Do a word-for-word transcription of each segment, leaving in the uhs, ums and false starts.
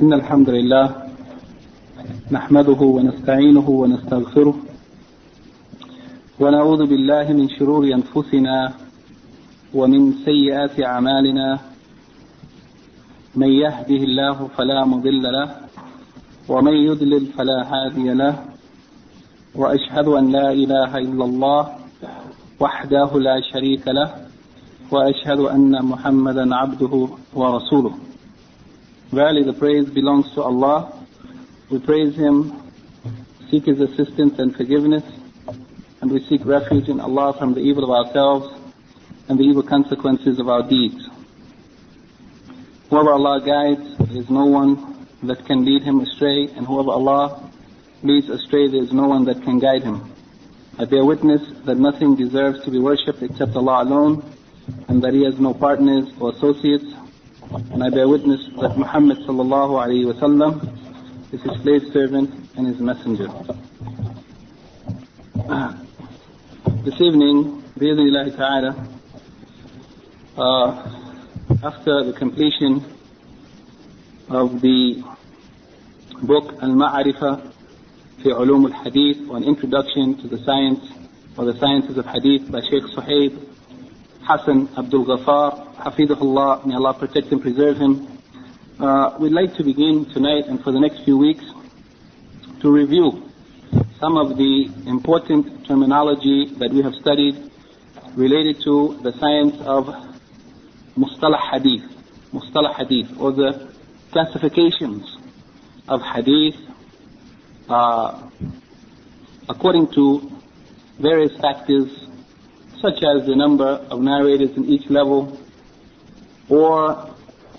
إن الحمد لله نحمده ونستعينه ونستغفره ونعوذ بالله من شرور أنفسنا ومن سيئات أعمالنا من يهده الله فلا مضل له ومن يضلل فلا هادي له وأشهد أن لا إله إلا الله وحده لا شريك له وأشهد أن محمدا عبده ورسوله. Verily the praise belongs to Allah. We praise Him, seek His assistance and forgiveness, and we seek refuge in Allah from the evil of ourselves and the evil consequences of our deeds. Whoever Allah guides, there is no one that can lead him astray, and whoever Allah leads astray, there is no one that can guide him. I bear witness that nothing deserves to be worshipped except Allah alone, and that He has no partners or associates. And I bear witness that Muhammad sallallahu alayhi wa sallam is His slave servant and His messenger. This evening, bi-idhnillahi ta'ala, uh, after the completion of the book Al-Ma'arifa fi Ulum al-Hadith, or an introduction to the science or the sciences of Hadith by Shaykh Suhaib Hassan Abdul Ghaffar, Hafidhullah, may Allah protect and preserve him. Uh, we'd like to begin tonight and for the next few weeks to review some of the important terminology that we have studied related to the science of Mustalah Hadith, Mustalah Hadith, or the classifications of Hadith uh, according to various factors, such as the number of narrators in each level, or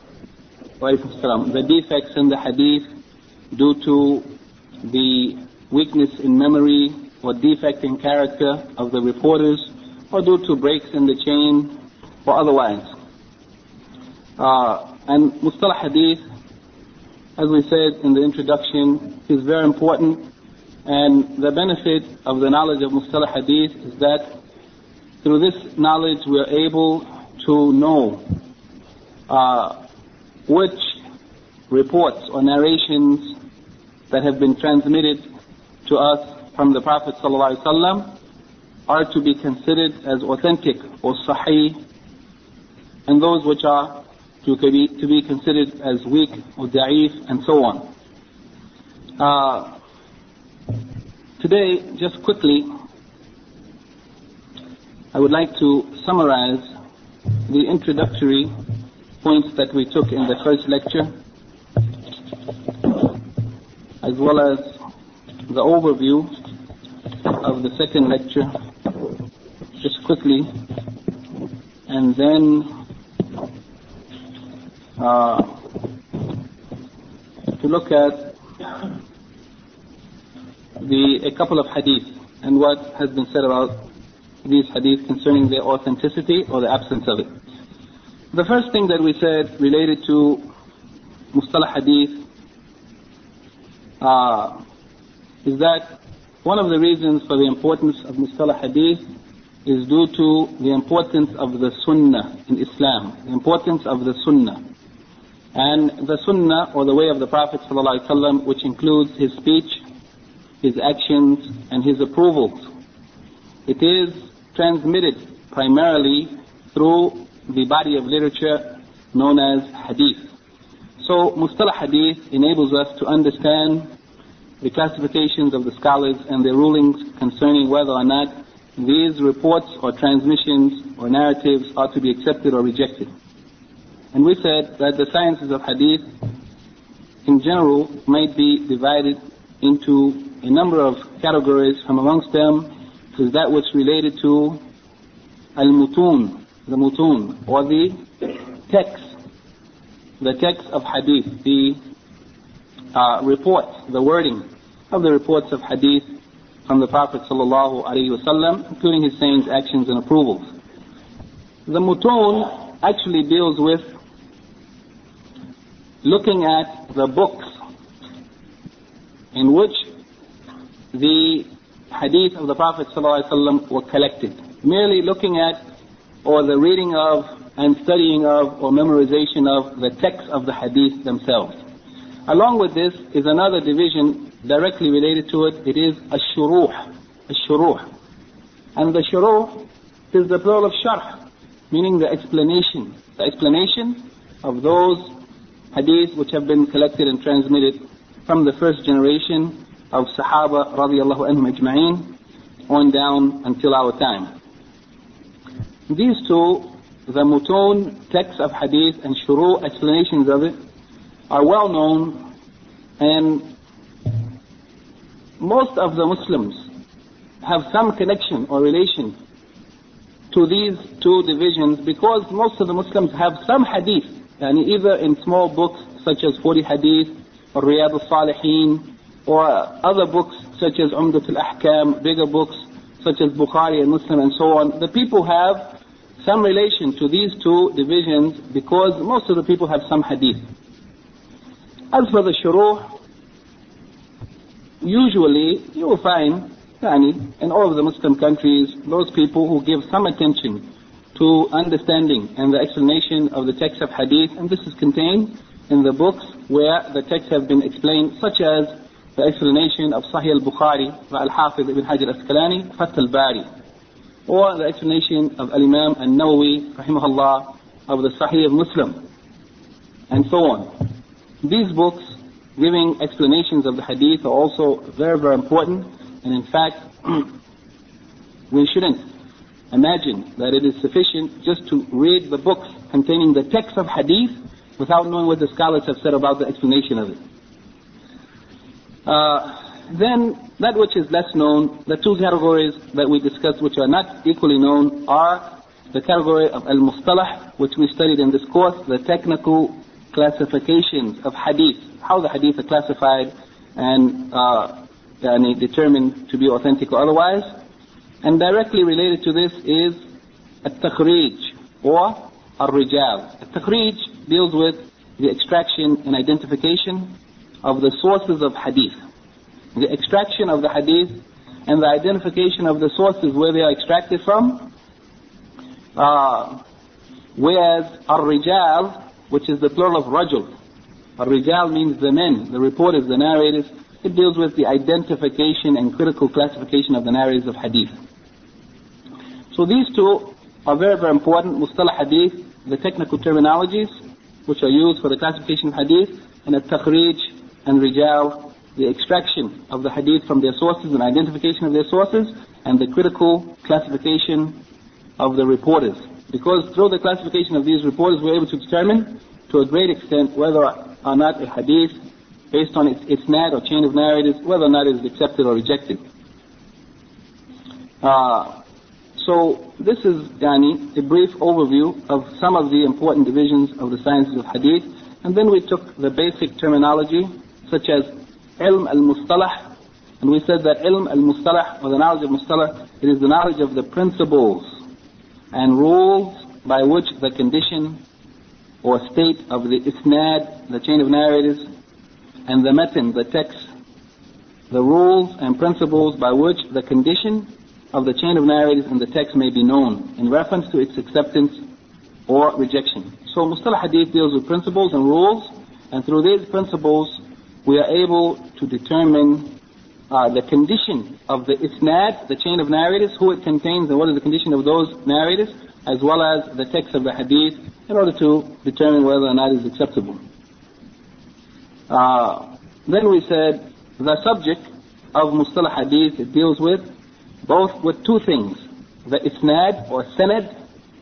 the defects in the hadith due to the weakness in memory or defect in character of the reporters, or due to breaks in the chain, or otherwise. Uh, and Mustalah Hadith, as we said in the introduction, is very important, and the benefit of the knowledge of Mustalah Hadith is that through this knowledge we are able to know uh, which reports or narrations that have been transmitted to us from the Prophet ﷺ are to be considered as authentic or sahih, and those which are to be, to be considered as weak or da'if, and so on. Uh, today, just quickly, I would like to summarize the introductory points that we took in the first lecture, as well as the overview of the second lecture, just quickly, and then uh, to look at the a couple of hadith and what has been said about these hadith concerning their authenticity or the absence of it. The first thing that we said related to Mustalah Hadith uh, is that one of the reasons for the importance of Mustalah Hadith is due to the importance of the Sunnah in Islam, the importance of the Sunnah. And the Sunnah, or the way of the Prophet ﷺ, which includes his speech, his actions, and his approvals. It is transmitted primarily through the body of literature known as Hadith. So Mustalah Hadith enables us to understand the classifications of the scholars and their rulings concerning whether or not these reports or transmissions or narratives are to be accepted or rejected. And we said that the sciences of Hadith in general might be divided into a number of categories. From amongst them is that which related to al-mutun, the mutun, or the text, the text of hadith, the uh, reports, the wording of the reports of hadith from the Prophet sallallahu alaihi wasallam, including his sayings, actions, and approvals. The mutun actually deals with looking at the books in which the hadith of the Prophet ﷺ were collected. Merely looking at, or the reading of, and studying of, or memorization of the text of the hadith themselves. Along with this is another division directly related to it. It is ash-shuruh. Ash-shuruh. And the shuruh is the plural of sharh, meaning the explanation. The explanation of those hadiths which have been collected and transmitted from the first generation of Sahaba radiallahu anhum ajma'in on down until our time. These two, the mutun, texts of hadith, and shuru, explanations of it, are well known, and most of the Muslims have some connection or relation to these two divisions because most of the Muslims have some hadith, and either in small books such as forty hadith or Riyad al-Salihin, or other books such as Umdat al-Ahkam, bigger books such as Bukhari and Muslim and so on. The people have some relation to these two divisions because most of the people have some hadith. As for the shuruh, usually you will find yani, in all of the Muslim countries, those people who give some attention to understanding and the explanation of the text of hadith, and this is contained in the books where the texts have been explained, such as the explanation of Sahih al-Bukhari by Al-Hafiz ibn Hajar al-Asqalani, Fath al-Bari, or the explanation of Al-Imam al-Nawawi, rahimahullah, of the Sahih of Muslim, and so on. These books giving explanations of the hadith are also very, very important, and in fact, we shouldn't imagine that it is sufficient just to read the books containing the text of hadith without knowing what the scholars have said about the explanation of it. Uh, then, that which is less known, the two categories that we discussed which are not equally known are the category of al-mustalah, which we studied in this course, the technical classifications of hadith, how the hadith are classified and uh, yani determined to be authentic or otherwise. And directly related to this is at-takhrij, or al-rijal. At-takhrij deals with the extraction and identification of the sources of hadith. The extraction of the hadith and the identification of the sources where they are extracted from. Uh, whereas al-rijal, which is the plural of rajul, al-rijal means the men, the reporters, the narrators. It deals with the identification and critical classification of the narrators of hadith. So these two are very, very important. Mustalah hadith, the technical terminologies which are used for the classification of hadith, and at-takhrij and rijal, the extraction of the hadith from their sources and identification of their sources, and the critical classification of the reporters. Because through the classification of these reporters, we're able to determine to a great extent whether or not a hadith, based on its isnad or chain of narrators, whether or not it is accepted or rejected. Uh, so this is yani, a brief overview of some of the important divisions of the sciences of hadith, and then we took the basic terminology such as ilm al-mustalah, and we said that ilm al-mustalah, or the knowledge of mustalah, it is the knowledge of the principles and rules by which the condition or state of the isnad, the chain of narrators, and the matan, the text, the rules and principles by which the condition of the chain of narrators and the text may be known in reference to its acceptance or rejection. So Mustalah Hadith deals with principles and rules, and through these principles we are able to determine uh, the condition of the isnad, the chain of narrators, who it contains and what is the condition of those narrators, as well as the text of the hadith, in order to determine whether or not it is acceptable. Uh, then we said the subject of Mustalah Hadith, it deals with both with two things, the isnad or sanad,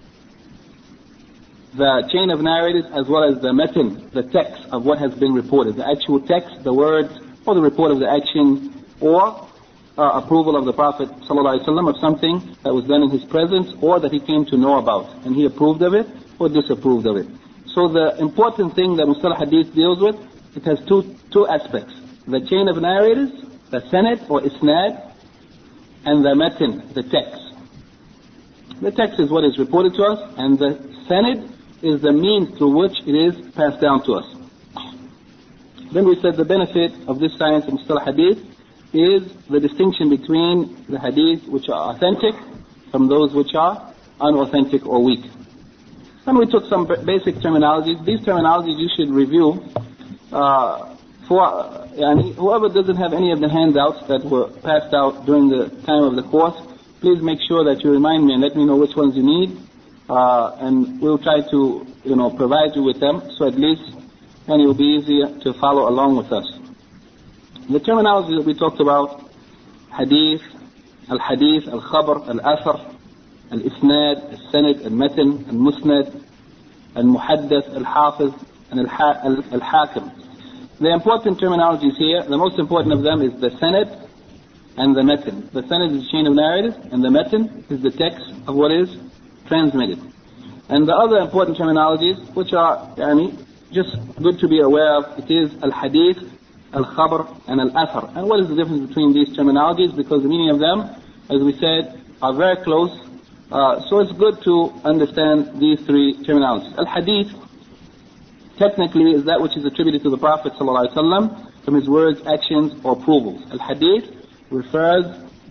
the chain of narrators, as well as the matan, the text of what has been reported, the actual text, the words, or the report of the action, or uh, approval of the Prophet ﷺ of something that was done in his presence, or that he came to know about, and he approved of it, or disapproved of it. So the important thing that Mustalah Hadith deals with, it has two two aspects. The chain of narrators, the sanad or isnad, and the matan, the text. The text is what is reported to us, and the sanad is the means through which it is passed down to us. Then we said the benefit of this science of Mustalah Hadith is the distinction between the hadith which are authentic from those which are unauthentic or weak. Then we took some basic terminologies. These terminologies you should review uh, for yani, whoever doesn't have any of the handouts that were passed out during the time of the course, please make sure that you remind me and let me know which ones you need, uh, and we'll try to, you know, provide you with them, so at least then it will be easier to follow along with us. The terminology that we talked about: hadith, al-hadith, al-khabar, al-athar, al-isnad, al-sanad, al-matan, al-musnad, al-muhaddath, al-hafiz, and al-hakim. The important terminologies here, the most important of them is the sanad and the matan. The sanad is the chain of narrators, and the matan is the text of what is transmitted. And the other important terminologies, which are yani, just good to be aware of, it is al-hadith, al-khabar, and al-athar. And what is the difference between these terminologies? Because the meaning of them, as we said, are very close. Uh, so it's good to understand these three terminologies. Al-hadith, technically, is that which is attributed to the Prophet ﷺ from his words, actions, or approvals. Al-hadith refers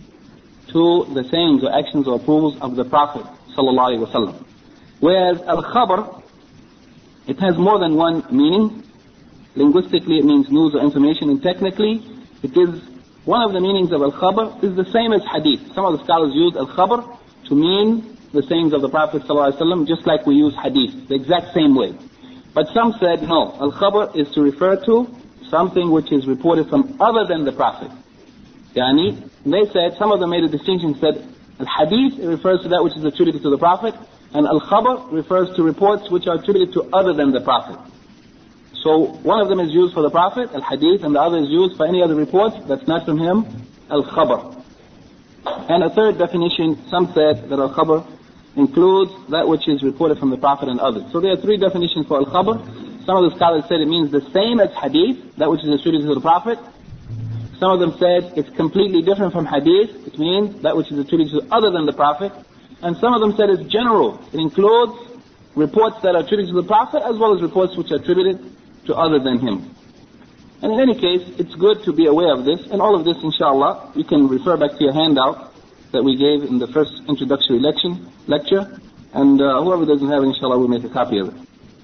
to the sayings or actions or approvals of the Prophet ﷺ. Whereas al-khabar, it has more than one meaning. Linguistically, it means news or information, and technically, it is one of the meanings of al-khabar is the same as hadith. Some of the scholars use al-khabar to mean the sayings of the Prophet ﷺ, just like we use hadith, the exact same way. But some said, no, al-khabar is to refer to something which is reported from other than the Prophet. Yani, they said, some of them made a distinction, said, al-hadith refers to that which is attributed to the Prophet, and al-khabar refers to reports which are attributed to other than the Prophet. So, one of them is used for the Prophet, al-hadith, and the other is used for any other report that's not from him, al-khabar. And a third definition, some said that al-khabar includes that which is reported from the Prophet and others. So there are three definitions for al-khabar. Some of the scholars said it means the same as hadith, that which is attributed to the Prophet. Some of them said it's completely different from hadith, it means that which is attributed to other than the Prophet. And some of them said it's general, it includes reports that are attributed to the Prophet as well as reports which are attributed to other than him. And in any case, it's good to be aware of this, and all of this, inshallah, you can refer back to your handout that we gave in the first introductory lecture, lecture and uh, whoever doesn't have it, inshallah, will make a copy of it.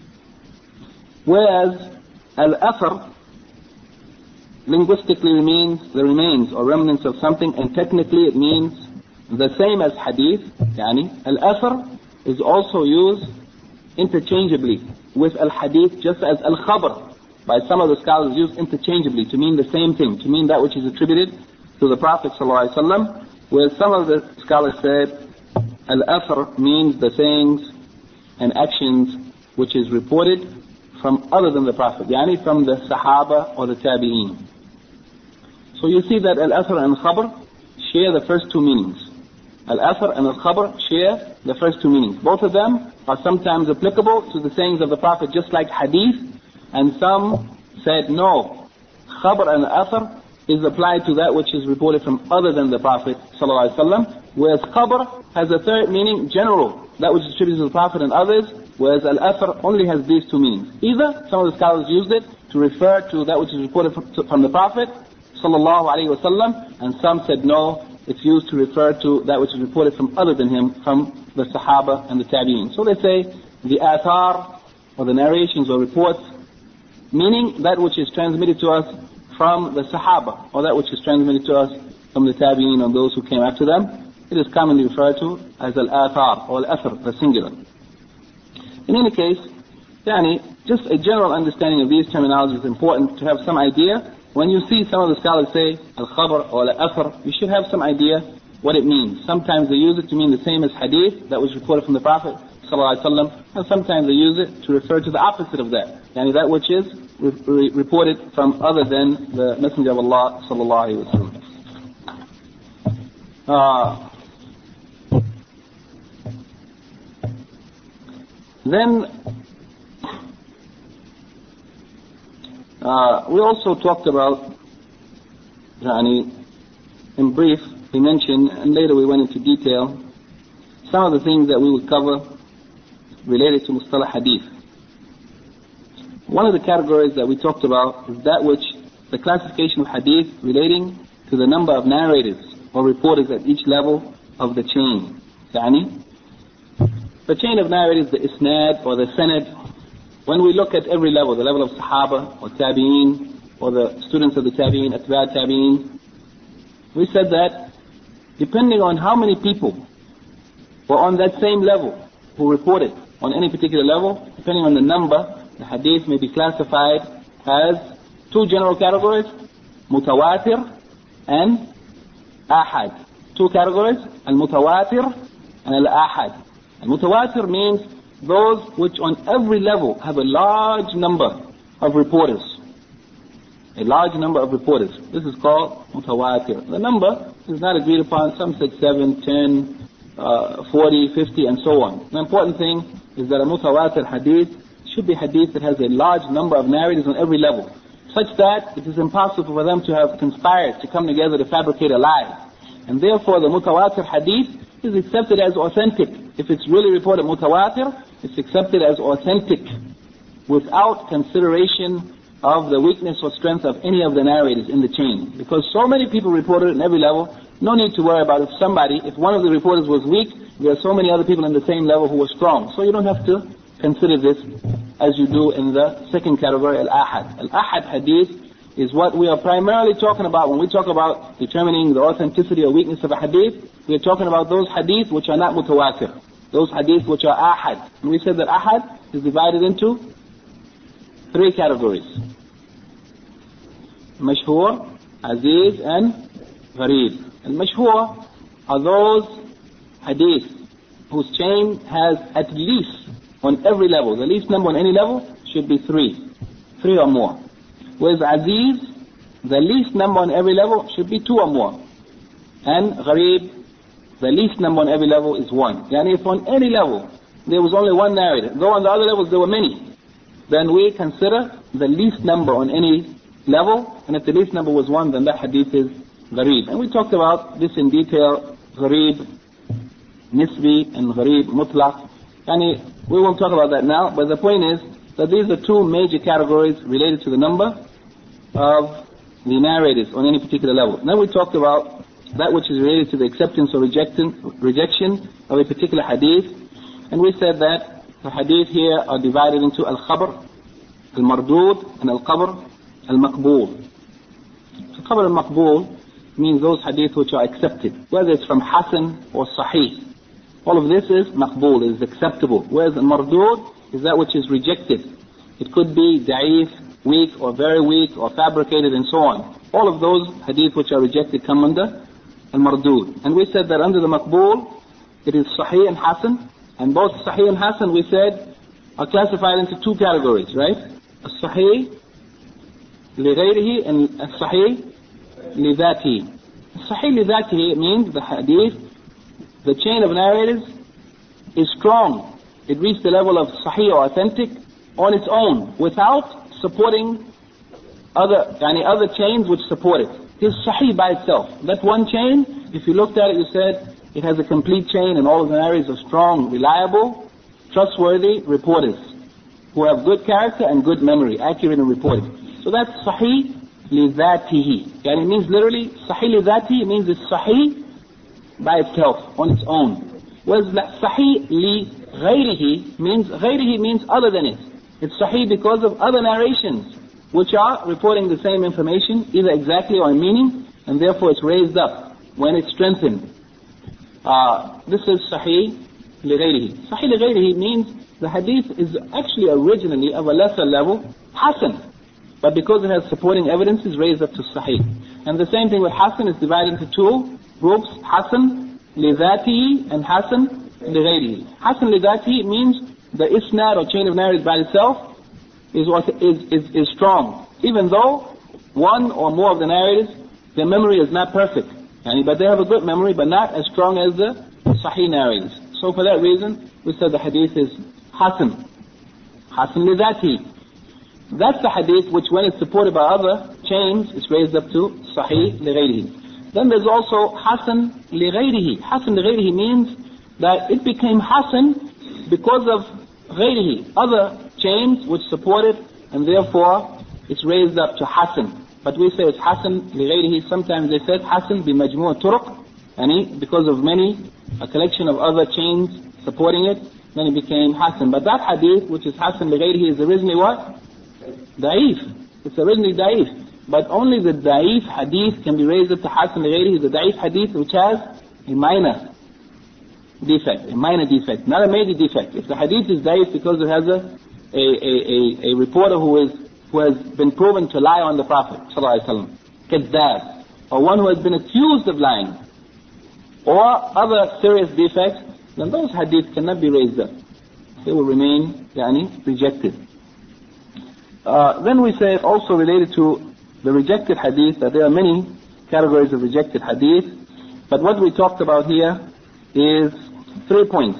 Whereas al-athar linguistically means the remains or remnants of something, and technically it means the same as hadith. Yani, al-athar is also used interchangeably with al-hadith, just as al-khabar by some of the scholars used interchangeably to mean the same thing, to mean that which is attributed to the Prophet ﷺ, where some of the scholars said al-athar means the sayings and actions which is reported from other than the Prophet, yani from the Sahaba or the Tabi'een. So you see that al-athar and al-khabar share the first two meanings. Al-athar and al-khabar share the first two meanings. Both of them are sometimes applicable to the sayings of the Prophet, just like hadith, and some said no, khabar and al-athar is applied to that which is reported from other than the Prophet ﷺ, whereas khabar has a third meaning, general, that which is attributed to the Prophet and others, whereas al-athar only has these two meanings. Either some of the scholars used it to refer to that which is reported from the Prophet ﷺ, and some said no, it's used to refer to that which is reported from other than him, from the Sahaba and the Tabi'een. So they say the athar, or the narrations or reports, meaning that which is transmitted to us from the Sahaba, or that which is transmitted to us from the Tabi'een and those who came after them, it is commonly referred to as al-athar or al-athar, the singular. In any case, yani, just a general understanding of these terminologies is important to have some idea. When you see some of the scholars say al-khabar or al-athar, you should have some idea what it means. Sometimes they use it to mean the same as hadith, that was reported from the Prophet ﷺ, and sometimes they use it to refer to the opposite of that, yani that which is re- re- reported from other than the Messenger of Allah sallallahu alaihi wasallam. Uh, then uh, we also talked about, yani, in brief, we mentioned, and later we went into detail, some of the things that we would cover related to Mustalah Hadith. One of the categories that we talked about is that which, the classification of Hadith relating to the number of narrators or reporters at each level of the chain. Yani, the chain of narrators, the isnad or the sanad, when we look at every level, the level of Sahaba or Tabi'een, or the students of the Tabi'in, Atba' Tabi'in. We said that depending on how many people were on that same level who reported on any particular level, depending on the number, the hadith may be classified as two general categories, mutawatir and ahad. Two categories, al-mutawatir and al-ahad. Al-mutawatir means those which on every level have a large number of reporters. A large number of reporters. This is called mutawatir. The number is not agreed upon. Some said seven, ten, uh, forty, fifty, and so on. The important thing is that a mutawatir hadith should be hadith that has a large number of narrators on every level, such that it is impossible for them to have conspired to come together to fabricate a lie. And therefore the mutawatir hadith is accepted as authentic. If it's really reported mutawatir, it's accepted as authentic without consideration of the weakness or strength of any of the narrators in the chain. Because so many people reported in every level, no need to worry about if somebody, if one of the reporters was weak, there are so many other people in the same level who were strong. So you don't have to consider this as you do in the second category, al-ahad. Al-ahad hadith is what we are primarily talking about when we talk about determining the authenticity or weakness of a hadith. We are talking about those hadith which are not mutawatir. Those hadith which are ahad. And we said that ahad is divided into three categories. Mashhur, Aziz, and Gharib. And Mashhur are those hadith whose chain has at least on every level, the least number on any level should be three. Three or more. Whereas Aziz, the least number on every level should be two or more. And Gharib, the least number on every level is one. Yani if on any level there was only one narrator, though on the other levels there were many, then we consider the least number on any level, and if the least number was one, then that hadith is Gharib. And we talked about this in detail, Gharib Nisbi and Gharib Mutlaq. Yani we won't talk about that now, but the point is that these are two major categories related to the number of the narrators on any particular level. Then we talked about that which is related to the acceptance or rejection, rejection of a particular hadith. And we said that the hadith here are divided into al-khabar, al-mardud, and al-qabr, al-maqbool. Al-khabar al-maqbool means those hadith which are accepted, whether it's from Hasan or Sahih. All of this is maqbool, is acceptable. Whereas al-mardud is that which is rejected. It could be da'if, weak, or very weak, or fabricated, and so on. All of those hadith which are rejected come under al-mardud. And we said that under the maqbool, it is Sahih and Hasan. And both Sahih and Hasan, we said, are classified into two categories, right? Sahih li-ghayrihi and Sahih li-dhatihi. Sahih li-dhatihi means the hadith, the chain of narrators is strong. It reached the level of Sahih or authentic on its own, without supporting other, any other chains which support it. It's Sahih by itself. That one chain, if you looked at it, you said, it has a complete chain and all of the narrators are strong, reliable, trustworthy reporters who have good character and good memory, accurate in reporting. So that's Sahih li dhatihi. Yani it means literally, Sahih li dhatihi means it's Sahih by itself, on its own. Whereas Sahih li ghayrihi means, ghayrihi means other than it. It's Sahih because of other narrations which are reporting the same information, either exactly or in meaning, and therefore it's raised up when it's strengthened. Uh, this is Sahih li ghayrihi. Sahih li ghayrihi means the hadith is actually originally of a lesser level, Hasan. But because it has supporting evidence, it's raised up to Sahih. And the same thing with Hasan is divided into two groups, Hasan li dhatihi and Hasan li ghayrihi. Hasan li dhatihi means the isnad or chain of narrators by itself is, is, is, is strong. Even though one or more of the narrators, their memory is not perfect. But they have a good memory, but not as strong as the Sahih narrators. So for that reason, we said the hadith is Hasan. Hasan li dhatihi. That's the hadith which when it's supported by other chains, it's raised up to Sahih li ghayrihi. Then there's also Hasan li ghayrihi. Hasan li ghayrihi means that it became Hasan because of ghayrihi, other chains which support it, and therefore it's raised up to Hasan. But we say it's Hasan li ghayrihi. Sometimes they said Hasan bi majmu' turuq, and because of many, a collection of other chains supporting it, then it became Hasan. But that hadith, which is Hasan li ghayrihi, is originally what? Da'if. It's originally da'if. but only the da'if hadith can be raised up to hasan li-ghayrihi, the da'if hadith which has a minor defect, a minor defect, not a major defect. If the hadith is da'if because it has a, a, a, a, a reporter who is who has been proven to lie on the Prophet sallallahu alaihi wasallam, kadhab, or one who has been accused of lying, or other serious defects, then those hadith cannot be raised up. They will remain, yani, rejected. Uh, then we say also related to the rejected hadith that there are many categories of rejected hadith, but what we talked about here is three points.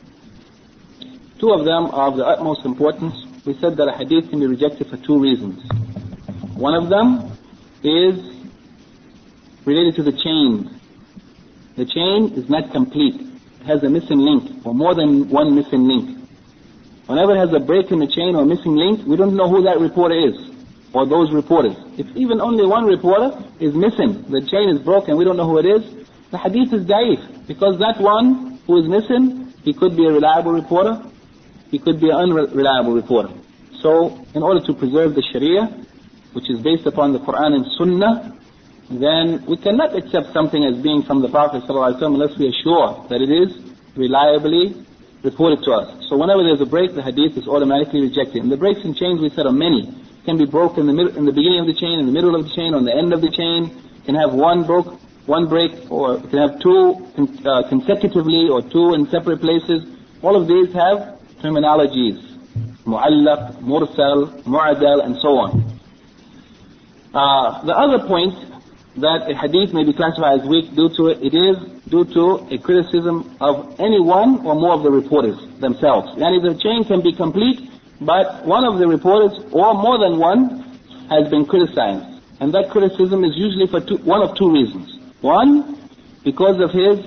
Two of them are of the utmost importance. We said that a hadith can be rejected for two reasons. One of them is related to the chain. The chain is not complete. It has a missing link, or more than one missing link. Whenever it has a break in the chain or a missing link, we don't know who that reporter is, or those reporters. If even only one reporter is missing, the chain is broken, we don't know who it is, the hadith is da'if, because that one who is missing, he could be a reliable reporter, he could be an unreliable reporter. So, in order to preserve the Sharia, which is based upon the Quran and Sunnah, then we cannot accept something as being from the Prophet ﷺ unless we are sure that it is reliably reported to us. So whenever there's a break, the hadith is automatically rejected. And the breaks and chains, we said, are many. It can be broken in the, mid- in the beginning of the chain, in the middle of the chain, on the end of the chain. It can have one broke, one break, or it can have two uh, consecutively, or two in separate places. All of these have terminologies: mu'allaq, mursal, mu'adal, and so on. Uh, the other point that a hadith may be classified as weak due to it, it is due to a criticism of any one or more of the reporters themselves. Yani the chain can be complete, but one of the reporters, or more than one, has been criticized. And that criticism is usually for two, one of two reasons. One, because of his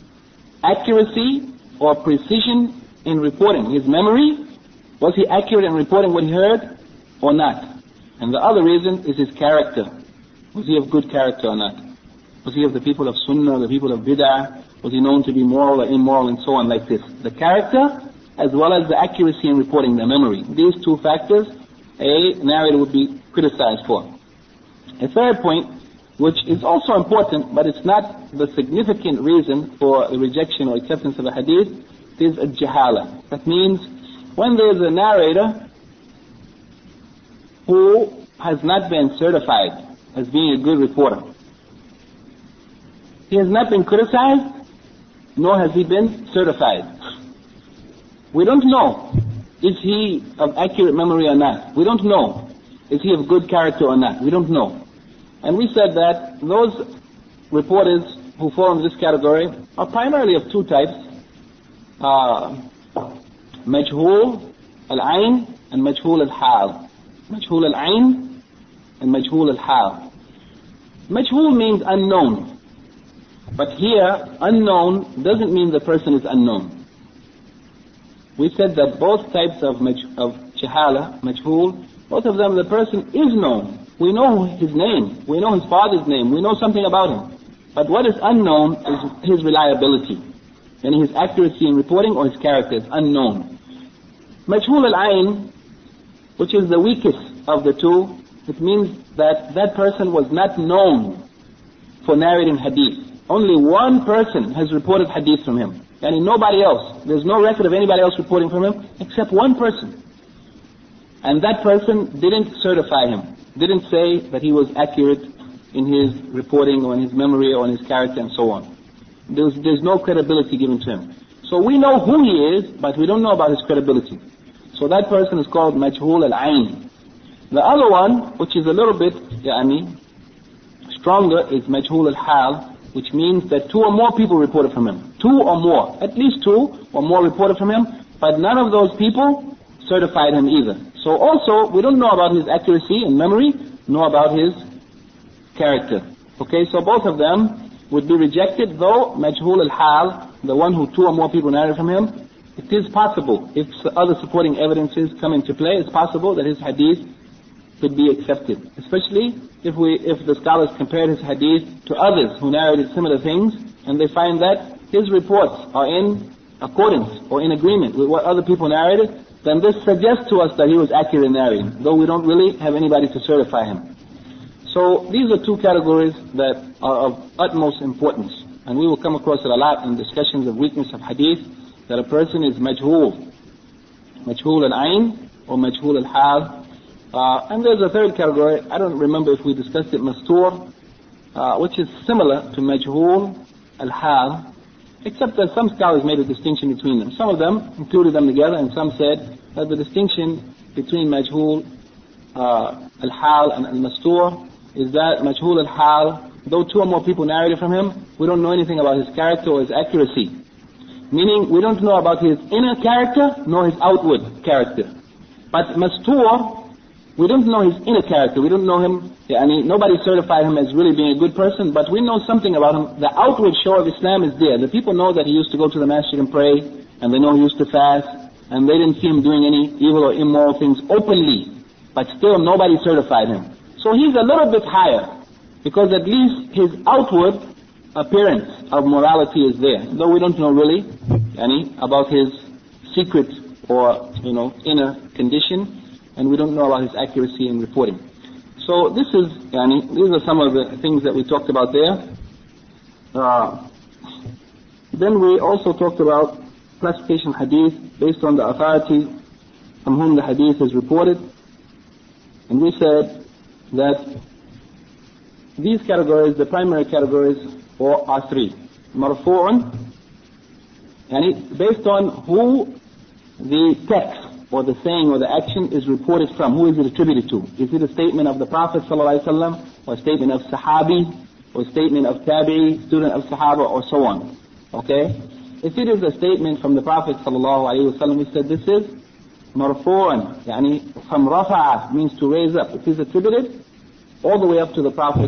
accuracy or precision in reporting. His memory, was he accurate in reporting what he heard or not? And the other reason is his character. Was he of good character or not? Was he of the people of Sunnah, the people of Bid'ah? Was he known to be moral or immoral, and so on, like this? The character, as well as the accuracy in reporting, the memory. These two factors, a narrator would be criticized for. A third point, which is also important, but it's not the significant reason for the rejection or acceptance of a hadith, is a jahala. That means, when there's a narrator who has not been certified as being a good reporter, he has not been criticized, nor has he been certified. We don't know, is he of accurate memory or not? We don't know, is he of good character or not? We don't know. And we said that those reporters who fall in this category are primarily of two types: uh, majhul al-ayn and majhul al-hal. Majhul al-ayn and majhul al-hal. Majhul means unknown. But here, unknown doesn't mean the person is unknown. We said that both types of maj- of jahala, majhul, both of them, the person is known. We know his name. We know his father's name. We know something about him. But what is unknown is his reliability, and his accuracy in reporting, or his character is unknown. Majhul al-ayn, which is the weakest of the two, it means that that person was not known for narrating hadith. Only one person has reported hadith from him, and nobody else. There's no record of anybody else reporting from him except one person. And that person didn't certify him, didn't say that he was accurate in his reporting or in his memory or in his character and so on. There's, there's no credibility given to him. So we know who he is, but we don't know about his credibility. So that person is called majhul al-ayn. The other one, which is a little bit yani, stronger, is majhul al-hal, which means that two or more people reported from him. Two or more. At least two or more reported from him, but none of those people certified him either. So also, we don't know about his accuracy and memory, nor about his character. Okay, so both of them would be rejected, though majhul al-hal, the one who two or more people narrated from him, it is possible, if other supporting evidences come into play, it's possible that his hadith could be accepted. Especially if we, if the scholars compared his hadith to others who narrated similar things, and they find that his reports are in accordance or in agreement with what other people narrated, then this suggests to us that he was accurate in narrating, though we don't really have anybody to certify him. So these are two categories that are of utmost importance. And we will come across it a lot in discussions of weakness of hadith, that a person is majhul. Majhul al-ayn or majhul al-hal. Uh, and there's a third category, I don't remember if we discussed it, mastur, uh, which is similar to majhul al-hal, except that some scholars made a distinction between them. Some of them included them together, and some said that the distinction between majhul uh, al-hal and al-mastur is that majhul al-hal, though two or more people narrated from him, we don't know anything about his character or his accuracy. Meaning, we don't know about his inner character nor his outward character. But mastur, we don't know his inner character. We don't know him. I mean, nobody certified him as really being a good person, but we know something about him. The outward show of Islam is there. The people know that he used to go to the masjid and pray, and they know he used to fast, and they didn't see him doing any evil or immoral things openly. But still, nobody certified him. So he's a little bit higher, because at least his outward appearance of morality is there. Though we don't know really any about his secret or, you know, inner condition, and we don't know about his accuracy in reporting. So this is, yani, these are some of the things that we talked about there. Uh, then we also talked about classification hadith based on the authority from whom the hadith is reported. And we said that these categories, the primary categories, are three. Marfu'un, yani, based on who the text or the saying or the action is reported from. Who is it attributed to? Is it a statement of the Prophet ﷺ, or a statement of Sahabi, or a statement of Tabi'i, student of Sahaba, or so on? Okay? If it is a statement from the Prophet ﷺ, we said this is marfu'an, yani from rafa'a, means to raise up. It is attributed all the way up to the Prophet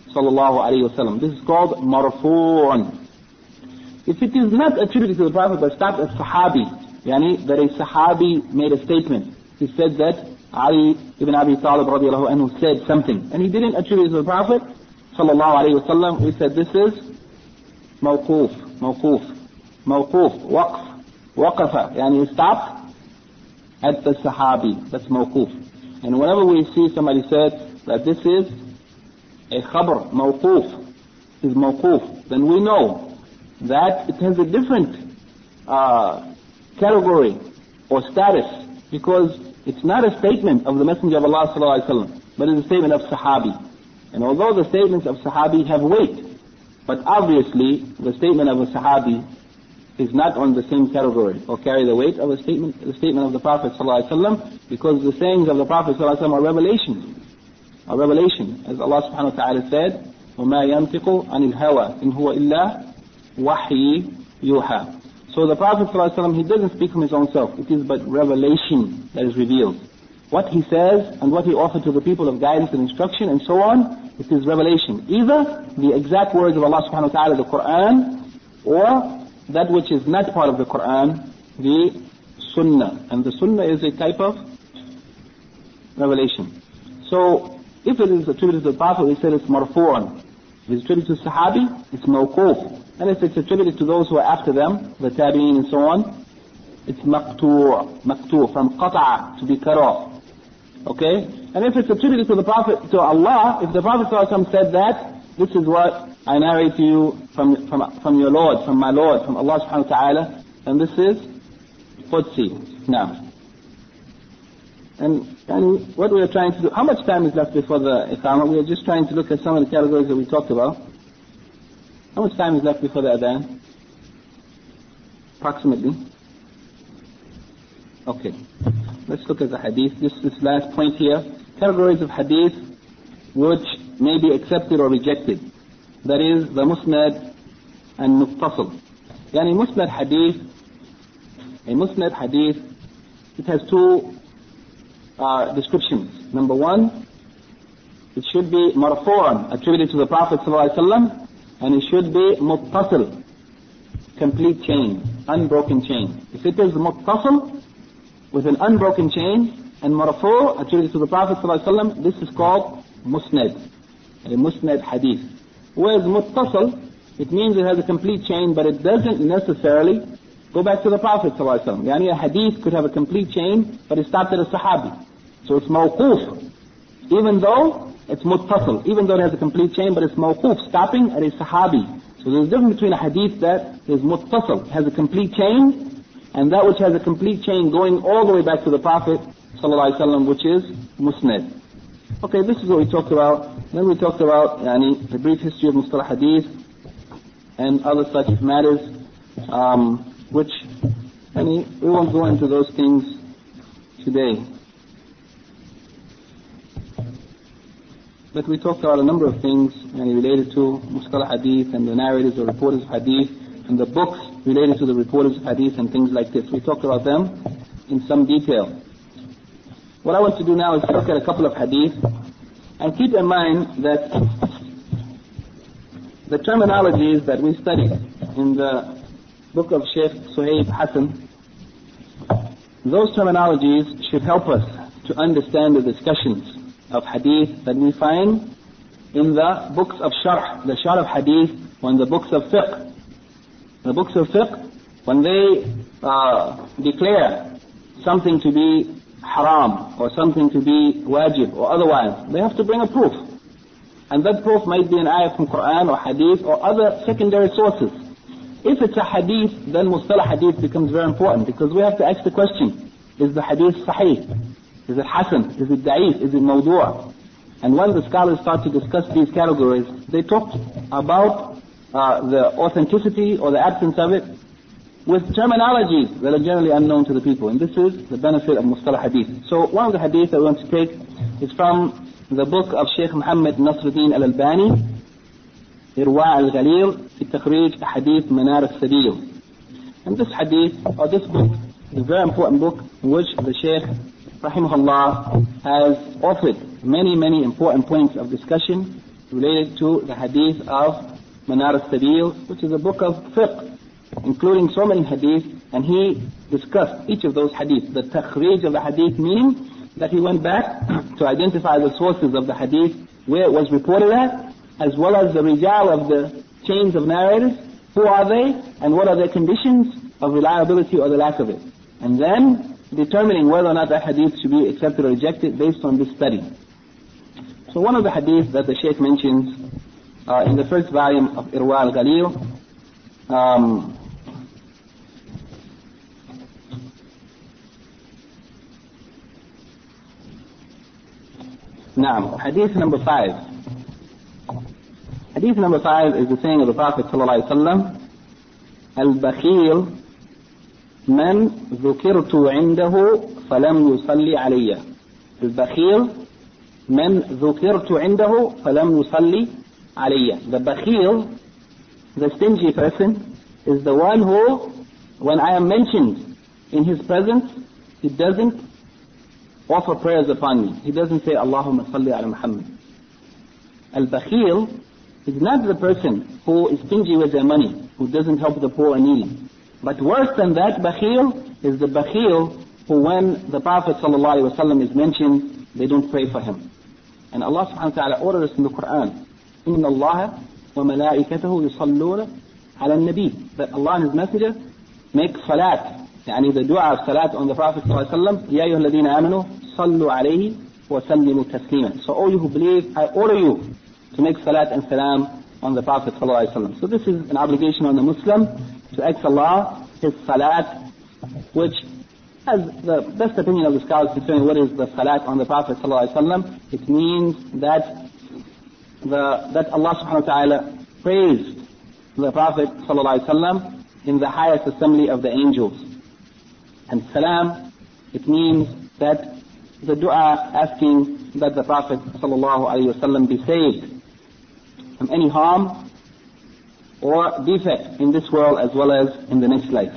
ﷺ. This is called marfu'an. If it is not attributed to the Prophet but stopped as Sahabi, yani that a Sahabi made a statement. He said that Ali ibn Abi Talib radiallahu anhu said something, and he didn't attribute it to the Prophet sallallahu alayhi wa sallam. We said this is mawquf, mawquf, mawquf, waqf, waqafa, yani he stopped at the Sahabi. That's mawquf. And whenever we see somebody said that this is a khabar, mawquf, is mawquf, then we know that it has a different uh, category or status, because it's not a statement of the Messenger of Allah sallallahu alaihi wasallam, but it's a statement of Sahabi. And although the statements of Sahabi have weight, but obviously the statement of a Sahabi is not on the same category or carry the weight of a statement, the statement of the Prophet sallallahu alaihi wasallam, because the sayings of the Prophet sallallahu alaihi wasallam are revelation, are revelation, as Allah subhanahu wa ta'ala said, وَمَا يَنْتِقُ عَنِ الْهَوَى إِنْ هُوَ إِلَّا وَحْيِ يُوحَى. So the Prophet ﷺ, he doesn't speak from his own self. It is but revelation that is revealed. What he says and what he offered to the people of guidance and instruction and so on, it is revelation. Either the exact words of Allah subhanahu wa ta'ala, the Quran, or that which is not part of the Quran, the Sunnah. And the Sunnah is a type of revelation. So if it is attributed to the Prophet, we said it's marfu'an. If it's attributed to Sahabi, it's mawquf. And if it's attributed to those who are after them, the tabi'in and so on, it's maqtu', maqtu', from qata'a, to be cut off. Okay? And if it's attributed to the Prophet, to Allah, if the Prophet ﷺ said that, this is what I narrate to you from, from, from your Lord, from my Lord, from Allah subhanahu wa ta'ala, and this is Qudsi. Now. And, and what we are trying to do, how much time is left before the Iqamah? We are just trying to look at some of the categories that we talked about. How much time is left before the Adhan? Approximately. Okay. Let's look at the Hadith. This this last point here. Categories of Hadith which may be accepted or rejected. That is the Musnad and Muttasil. Yani Musnad Hadith, a Musnad Hadith, it has two uh, descriptions. Number one, it should be marfu'an, attributed to the Prophet sallallahu alaihi wasallam. And it should be muttasil, complete chain, unbroken chain. If it is muttasil, with an unbroken chain, and marfu' attributed to the Prophet ﷺ, this is called musnad, a musnad hadith. Whereas muttasil, it means it has a complete chain, but it doesn't necessarily go back to the Prophet ﷺ. Yani a hadith could have a complete chain, but it stopped at a sahabi. So it's mawquf, even though it's muttasil, even though it has a complete chain, but it's mawquf, stopping at a sahabi. So there's a difference between a hadith that is muttasil, has a complete chain, and that which has a complete chain going all the way back to the Prophet sallallahu alaihi wasallam, which is musnad. Okay, this is what we talked about. Then we talked about yani, the brief history of mustalah hadith and other such matters, um, which yani, we won't go into those things today. But we talked about a number of things yani, related to mustalah hadith and the narrators or reporters of hadith and the books related to the reporters of hadith and things like this. We talked about them in some detail. What I want to do now is look at a couple of hadith and keep in mind that the terminologies that we studied in the book of Sheikh Suhaib Hassan, those terminologies should help us to understand the discussions of hadith that we find in the books of sharh, the sharh of hadith, or in the books of fiqh. The books of fiqh, when they uh, declare something to be haram or something to be wajib or otherwise, they have to bring a proof. And that proof might be an ayah from Quran or hadith or other secondary sources. If it's a hadith, then mustalah hadith becomes very important because we have to ask the question, is the hadith sahih? Is it hasan? Is it da'if? Is it mawdu'? And when the scholars start to discuss these categories, they talk about uh, the authenticity or the absence of it with terminologies that are generally unknown to the people. And this is the benefit of mustalah hadith. So one of the hadith that we want to take is from the book of Sheikh Muhammad Nasruddin Al-Albani, Irwa' Al-Ghalil, fi Takhrij Hadith Manar Al-Sabil. And this hadith, or this book, is a very important book in which the Sheikh, rahimahullah, has offered many, many important points of discussion related to the hadith of Manar Al-Sabil, which is a book of fiqh, including so many hadith, and he discussed each of those hadith. The takhrij of the hadith meaning that he went back to identify the sources of the hadith, where it was reported at, as well as the rijal of the chains of narrators, who are they, and what are their conditions of reliability or the lack of it. And then determining whether or not that hadith should be accepted or rejected based on this study. So one of the hadith that the Shaykh mentions uh, in the first volume of Irwa al-Ghalil, um, Naam, hadith number five. Hadith number five is the saying of the Prophet sallallahu alaihi wasallam, Al-Bakhil man dhukirtu indahu falam yusalli alayya. Al-Bakhil man dhukirtu indahu falam yusalli alayya. The Bakhil, the stingy person, is the one who, when I am mentioned in his presence, he doesn't offer prayers upon me. He doesn't say, Allahumma salli ala Muhammad. Al-Bakhil is not the person who is stingy with their money, who doesn't help the poor and needy. But worse than that, Bakhil is the Bakhil who, when the Prophet sallallahu alaihi wasallam is mentioned, they don't pray for him. And Allah subhanahu wa ta'ala ordered us in the Quran, Inna Allah wa malaikatahu yusalluna ala nabi, that Allah and His Messenger make salat, يعني the dua of salat on the Prophet sallallahu alaihi wasallam, Ya ayyuha alladhina amanu sallu alayhi wa sallimu taslima. So all you who believe, I order you to make salat and salam on the Prophet sallallahu alaihi wasallam. So this is an obligation on the Muslim to ask Allah his salat, which has the best opinion of the scholars concerning what is the salat on the Prophet sallallahu alaihi wasallam. It means that the that Allah subhanahu wa ta'ala praised the Prophet sallallahu alaihi wasallam in the highest assembly of the angels. And salam, it means that the dua asking that the Prophet sallallahu alaihi wasallam be saved from any harm or defect in this world as well as in the next life.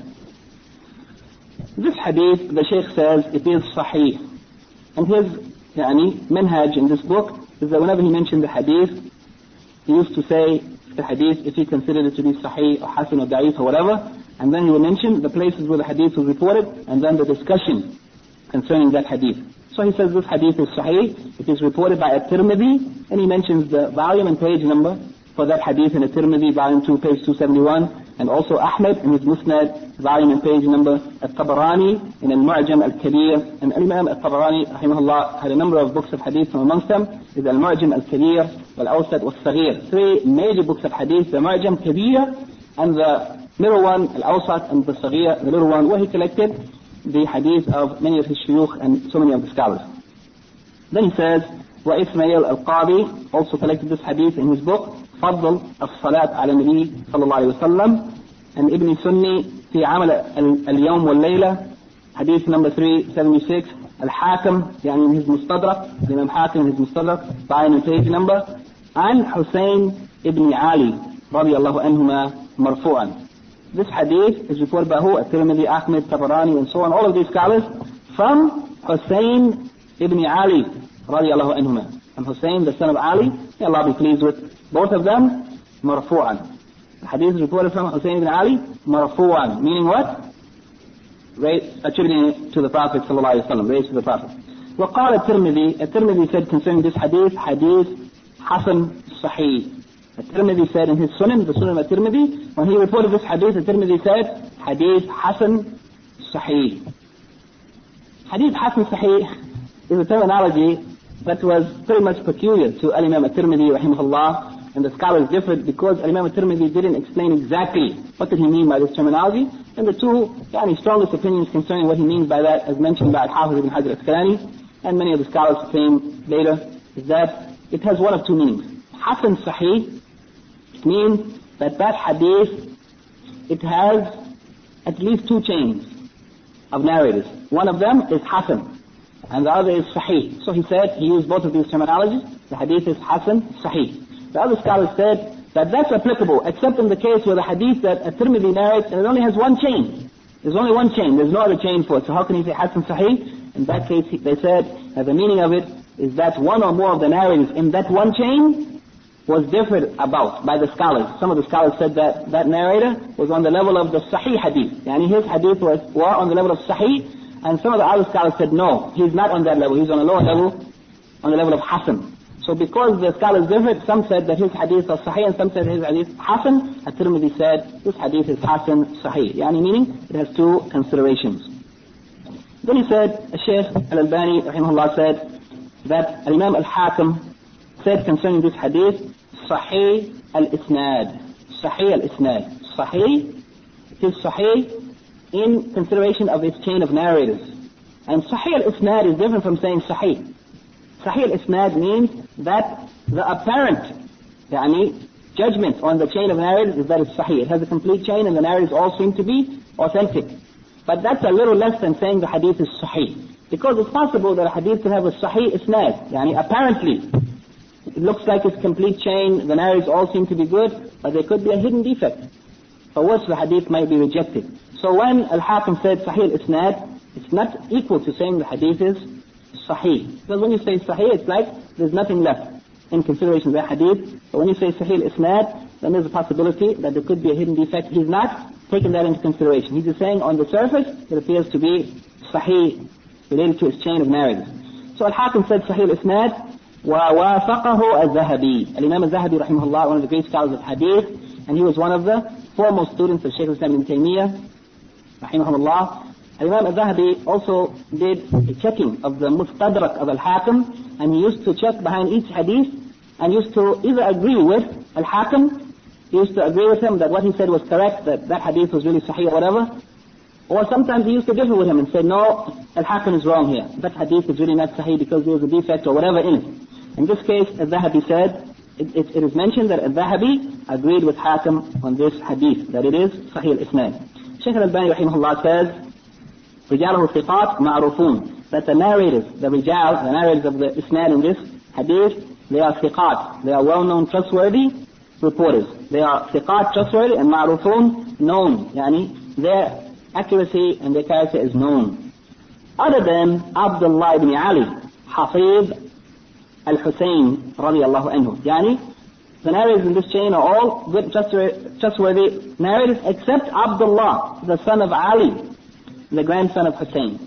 This hadith, the Shaykh says, it is sahih. And his yani, manhaj in this book is that whenever he mentioned the hadith, he used to say the hadith, if he considered it to be sahih or hasan or da'if or whatever, and then he will mention the places where the hadith was reported, and then the discussion concerning that hadith. So he says this hadith is sahih, it is reported by At-Tirmidhi, and he mentions the volume and page number for that hadith in At-Tirmidhi, volume two, page two seventy-one, and also Ahmed in his Musnad, volume and page number, At-Tabarani in Al-Mu'jam Al-Kabir, and Imam At-Tabarani, rahimahullah, had a number of books of hadith, from amongst them is Al-Mu'jam Al-Kabir, Wal-Awsat Wal-Saghir. Three major books of hadith, the Mu'jam Kabir, and the middle one, Al-Awsat, and the Saghir, the little one, where he collected the hadith of many of his shuyukh and so many of the scholars. Then he says, Wa Ismail Al-Qadi also collected this hadith in his book, Fadl As-Salat Ala Nabi Sallallahu Alaihi Wasallam, and Ibn Sunni fi Amal Al-Yawm Wal-Layla, hadith number three seventy-six, Al-Hakim, yani in his Mustadrak, Imam Hakim in his Mustadrak, volume and page number, and Hussein Ibn Ali, radiyallahu anhuma, marfu'an. This hadith is reported by who? At-Tirmidhi, Ahmed, Tabarani, and so on, all of these scholars, from Hussein Ibn Ali, radiyallahu anhuma. And Hussein, the son of Ali, may Allah be pleased with both of them, marfu'an. The hadith is reported from Hussein ibn Ali, marfu'an, meaning what? Raised, attributing it to the Prophet sallallahu alaihi wasallam, raised to the Prophet. وقال الترمذي, الترمذي said concerning this hadith, hadith Hasan Sahih. At-Tirmidhi said in his Sunan, the Sunan At-Tirmidhi, when he reported this hadith, At-Tirmidhi said, Hadith Hasan Sahih. Hadith Hasan Sahih is a terminology that was pretty much peculiar to Al-Imam At-Tirmidhi, rahimahullah, and the scholars differed because Al-Imam At-Tirmidhi didn't explain exactly what did he mean by this terminology, and the two yani, strongest opinions concerning what he means by that, as mentioned by Al-Hafiz ibn Hajar Asqalani, and many of the scholars who came later, is that it has one of two meanings. Hasan Sahih means that that hadith, it has at least two chains of narrators. One of them is Hasan, and the other is Sahih. So he said, he used both of these terminologies. The hadith is Hasan Sahih. The other scholars said that that's applicable, except in the case where the hadith that At-Tirmidhi narrates, and it only has one chain. There's only one chain, there's no other chain for it. So how can he say Hasan Sahih? In that case, they said that the meaning of it is that one or more of the narrators in that one chain was differed about by the scholars. Some of the scholars said that that narrator was on the level of the Sahih hadith. Yani his hadith was were on the level of Sahih, and some of the other scholars said no, he's not on that level, he's on a lower level, on the level of Hasan. So because the scholars differed, some said that his hadith was Sahih and some said his hadith Hasan. At-Tirmidhi said this hadith is Hasan Sahih. Yani meaning it has two considerations. Then he said, Shaykh Al-Albani rahimahullah said that Imam Al-Hakim said concerning this hadith, Sahih al-Isnad. Sahih al-Isnad. Sahih, it is Sahih in consideration of its chain of narrators. And Sahih al-Isnad is different from saying Sahih. Sahih al-Isnad means that the apparent yani, judgment on the chain of narrators is that it's Sahih. It has a complete chain and the narrators all seem to be authentic. But that's a little less than saying the hadith is Sahih. Because it's possible that a hadith can have a Sahih Isnad. Yani apparently, it looks like it's complete chain, the narrators all seem to be good, but there could be a hidden defect, for which the hadith might be rejected. So when Al-Hakim said Sahih al-Isnad, it's not equal to saying the hadith is Sahih. Because when you say Sahih, it's like there's nothing left in consideration of the hadith. But when you say Sahih al-Isnad, then there's a possibility that there could be a hidden defect. He's not taking that into consideration. He's just saying on the surface, it appears to be Sahih, related to its chain of narrators. So Al-Hakim said Sahih al-Isnad, وَوَافَقَهُ الذَّهَبِي. Al-Imam al-Zahabi rahimahullah, one of the great scholars of hadith, and he was one of the foremost students of Shaykh al-Islam ibn Taymiyyah rahimahullah. Al-Imam al-Zahabi also did a checking of the Mustadrak of Al-Hakim, and he used to check behind each hadith and used to either agree with Al-Hakim, he used to agree with him that what he said was correct, that that hadith was really sahih or whatever, or sometimes he used to differ with him and say, no, Al-Hakim is wrong here. That hadith is really not sahih because there was a defect or whatever in it. In this case, Al-Zahabi said, it, it, it is mentioned that Al-Zahabi agreed with Hakim on this hadith, that it is Sahih al-Isnad. Shaykh Al-Albani rahimahullah says, رِجَالُهُ ثِقَاتٌ مَعْرُوفُونَ, that the narrators, the Rijal, the narrators of the Isnad in this hadith, they are thiqat, they are well-known, trustworthy reporters. They are thiqat, trustworthy, and ma'rufun, known. Yani, their accuracy and their character is known. Other than Abdullah ibn Ali, Hafiz al-Husayn radiyallahu anhu. Yani, the narrators in this chain are all good, trustworthy narrators except Abdullah, the son of Ali, the grandson of Hussein.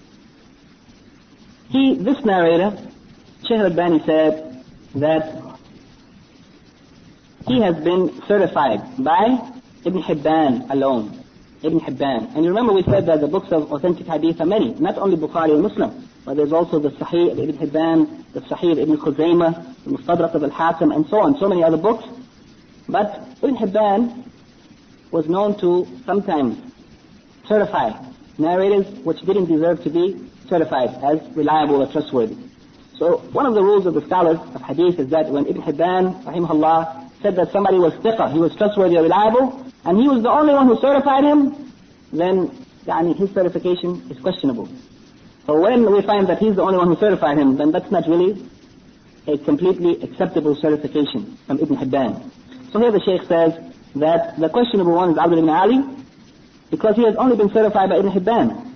He, this narrator, Shaykh Al-Albani said that he has been certified by Ibn Hibban alone. Ibn Hibban. And you remember we said that the books of authentic hadith are many, not only Bukhari and Muslim, but there's also the Sahih of Ibn Hibban, the Sahih of Ibn Khuzaymah, the Mustadrak of Al-Hakim, and so on, so many other books. But Ibn Hibban was known to sometimes certify narrators which didn't deserve to be certified as reliable or trustworthy. So one of the rules of the scholars of hadith is that when Ibn Hibban, rahimahullah, said that somebody was thiqa, he was trustworthy or reliable, and he was the only one who certified him, then yani, his certification is questionable. So when we find that he's the only one who certified him, then that's not really a completely acceptable certification from Ibn Hibban. So here the Shaykh says that the questionable one is Abd ibn Ali, because he has only been certified by Ibn Hibban.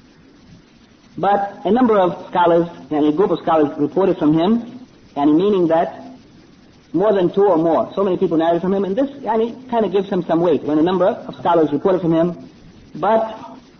But a number of scholars, yani a group of scholars reported from him, yani meaning that more than two or more, so many people narrated from him, and this yani, kind of gives him some weight when a number of scholars reported from him. But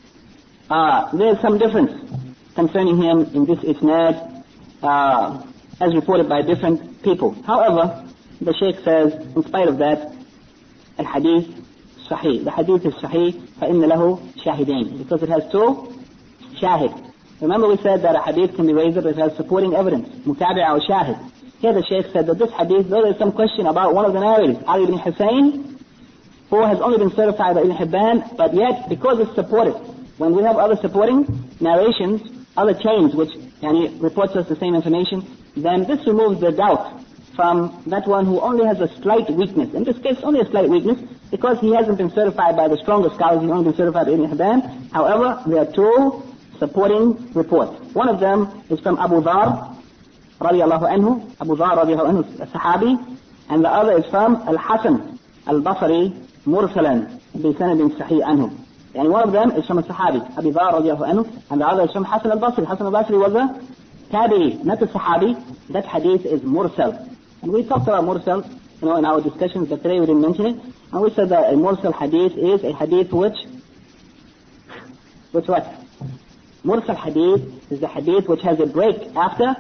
uh, there's some difference concerning him in this isnad, uh, as reported by different people. However, the Shaykh says, in spite of that, al-hadith sahih. The hadith is sahih, فَإِنَّ لَهُ شَاهِدَيْن, because it has two shahid. Remember we said that a hadith can be raised up if it has supporting evidence, mutabi'a or shahid. Here the Shaykh said that this hadith, though there is some question about one of the narrators, Ali ibn Hussein, who has only been certified by Ibn Hibban, but yet, because it's supported, when we have other supporting narrations, other chains which yani, reports us the same information, then this removes the doubt from that one who only has a slight weakness. In this case, only a slight weakness, because he hasn't been certified by the stronger scholars, he's only been certified by Ibn Hibban. However, there are two supporting reports. One of them is from Abu Dhar, radiallahu anhu, Abu Dhar radiallahu anhu, a Sahabi, and the other is from Al-Hasan Al-Basri, Mursalan, bi-sanadin sahih anhu. And one of them is from a Sahabi, Abu Dhar radiallahu anhu, and the other is from Hasan Al-Basri. Hasan Al-Basri was a Tabi'i, not a Sahabi. That hadith is Mursal. And we talked about Mursal, you know, in our discussions, but today we didn't mention it. And we said that a Mursal hadith is a hadith which, which what? Mursal hadith is the hadith which has a break after,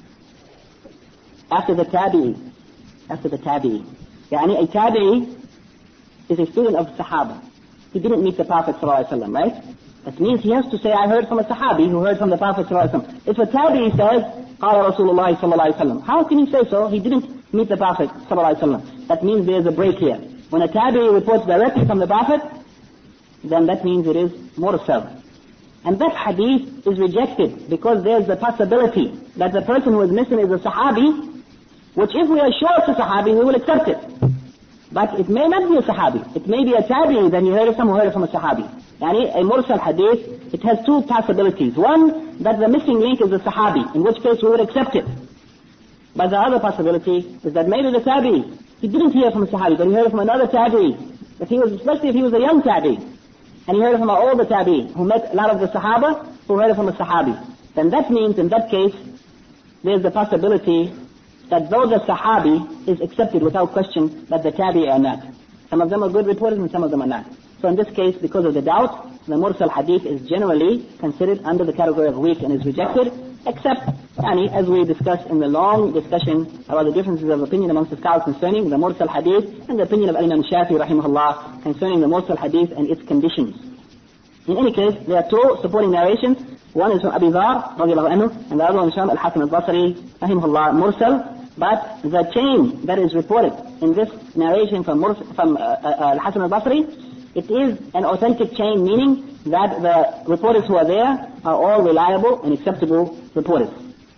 after the Tabi'i. After the Tabi'i. Yani a Tabi'i is a student of Sahaba. He didn't meet the Prophet ﷺ, right? That means he has to say, I heard from a Sahabi who heard from the Prophet ﷺ. If a Tabi'i says, قال رسول الله صلى الله عليه وسلم, how can he say so? He didn't meet the Prophet صلى الله عليه وسلم. That means there's a break here. When a Tabi'i reports directly from the Prophet, then that means it is mursal. And that hadith is rejected because there's the possibility that the person who is missing is a Sahabi, which if we are sure it's a Sahabi, we will accept it. But it may not be a Sahabi. It may be a Tabi'i, then you heard of someone who heard it from a Sahabi. Yani a mursal hadith, it has two possibilities. One, that the missing link is a Sahabi, in which case we would accept it. But the other possibility is that maybe the Tabi'i, he didn't hear from a Sahabi, but he heard it from another Tabi'i. If he was, especially if he was a young Tabi'i, and he heard it from an older Tabi'i, who met a lot of the Sahaba, who heard it from a Sahabi. Then that means, in that case, there's the possibility that though the Sahabi is accepted without question, that the Tabi'i are not. Some of them are good reporters and some of them are not. So in this case, because of the doubt, the Mursal hadith is generally considered under the category of weak and is rejected, except, yani, as we discussed in the long discussion about the differences of opinion amongst the scholars concerning the Mursal hadith and the opinion of Imam Shafi'i rahimahullah concerning the Mursal hadith and its conditions. In any case, there are two supporting narrations. One is from Abu Dhar radiallahu anhu, and the other one is from Al-Hasan Al-Basri rahimahullah, Mursal. But the chain that is reported in this narration from, Murs- from uh, uh, Al-Hasan Al-Basri, it is an authentic chain, meaning that the reporters who are there are all reliable and acceptable reporters.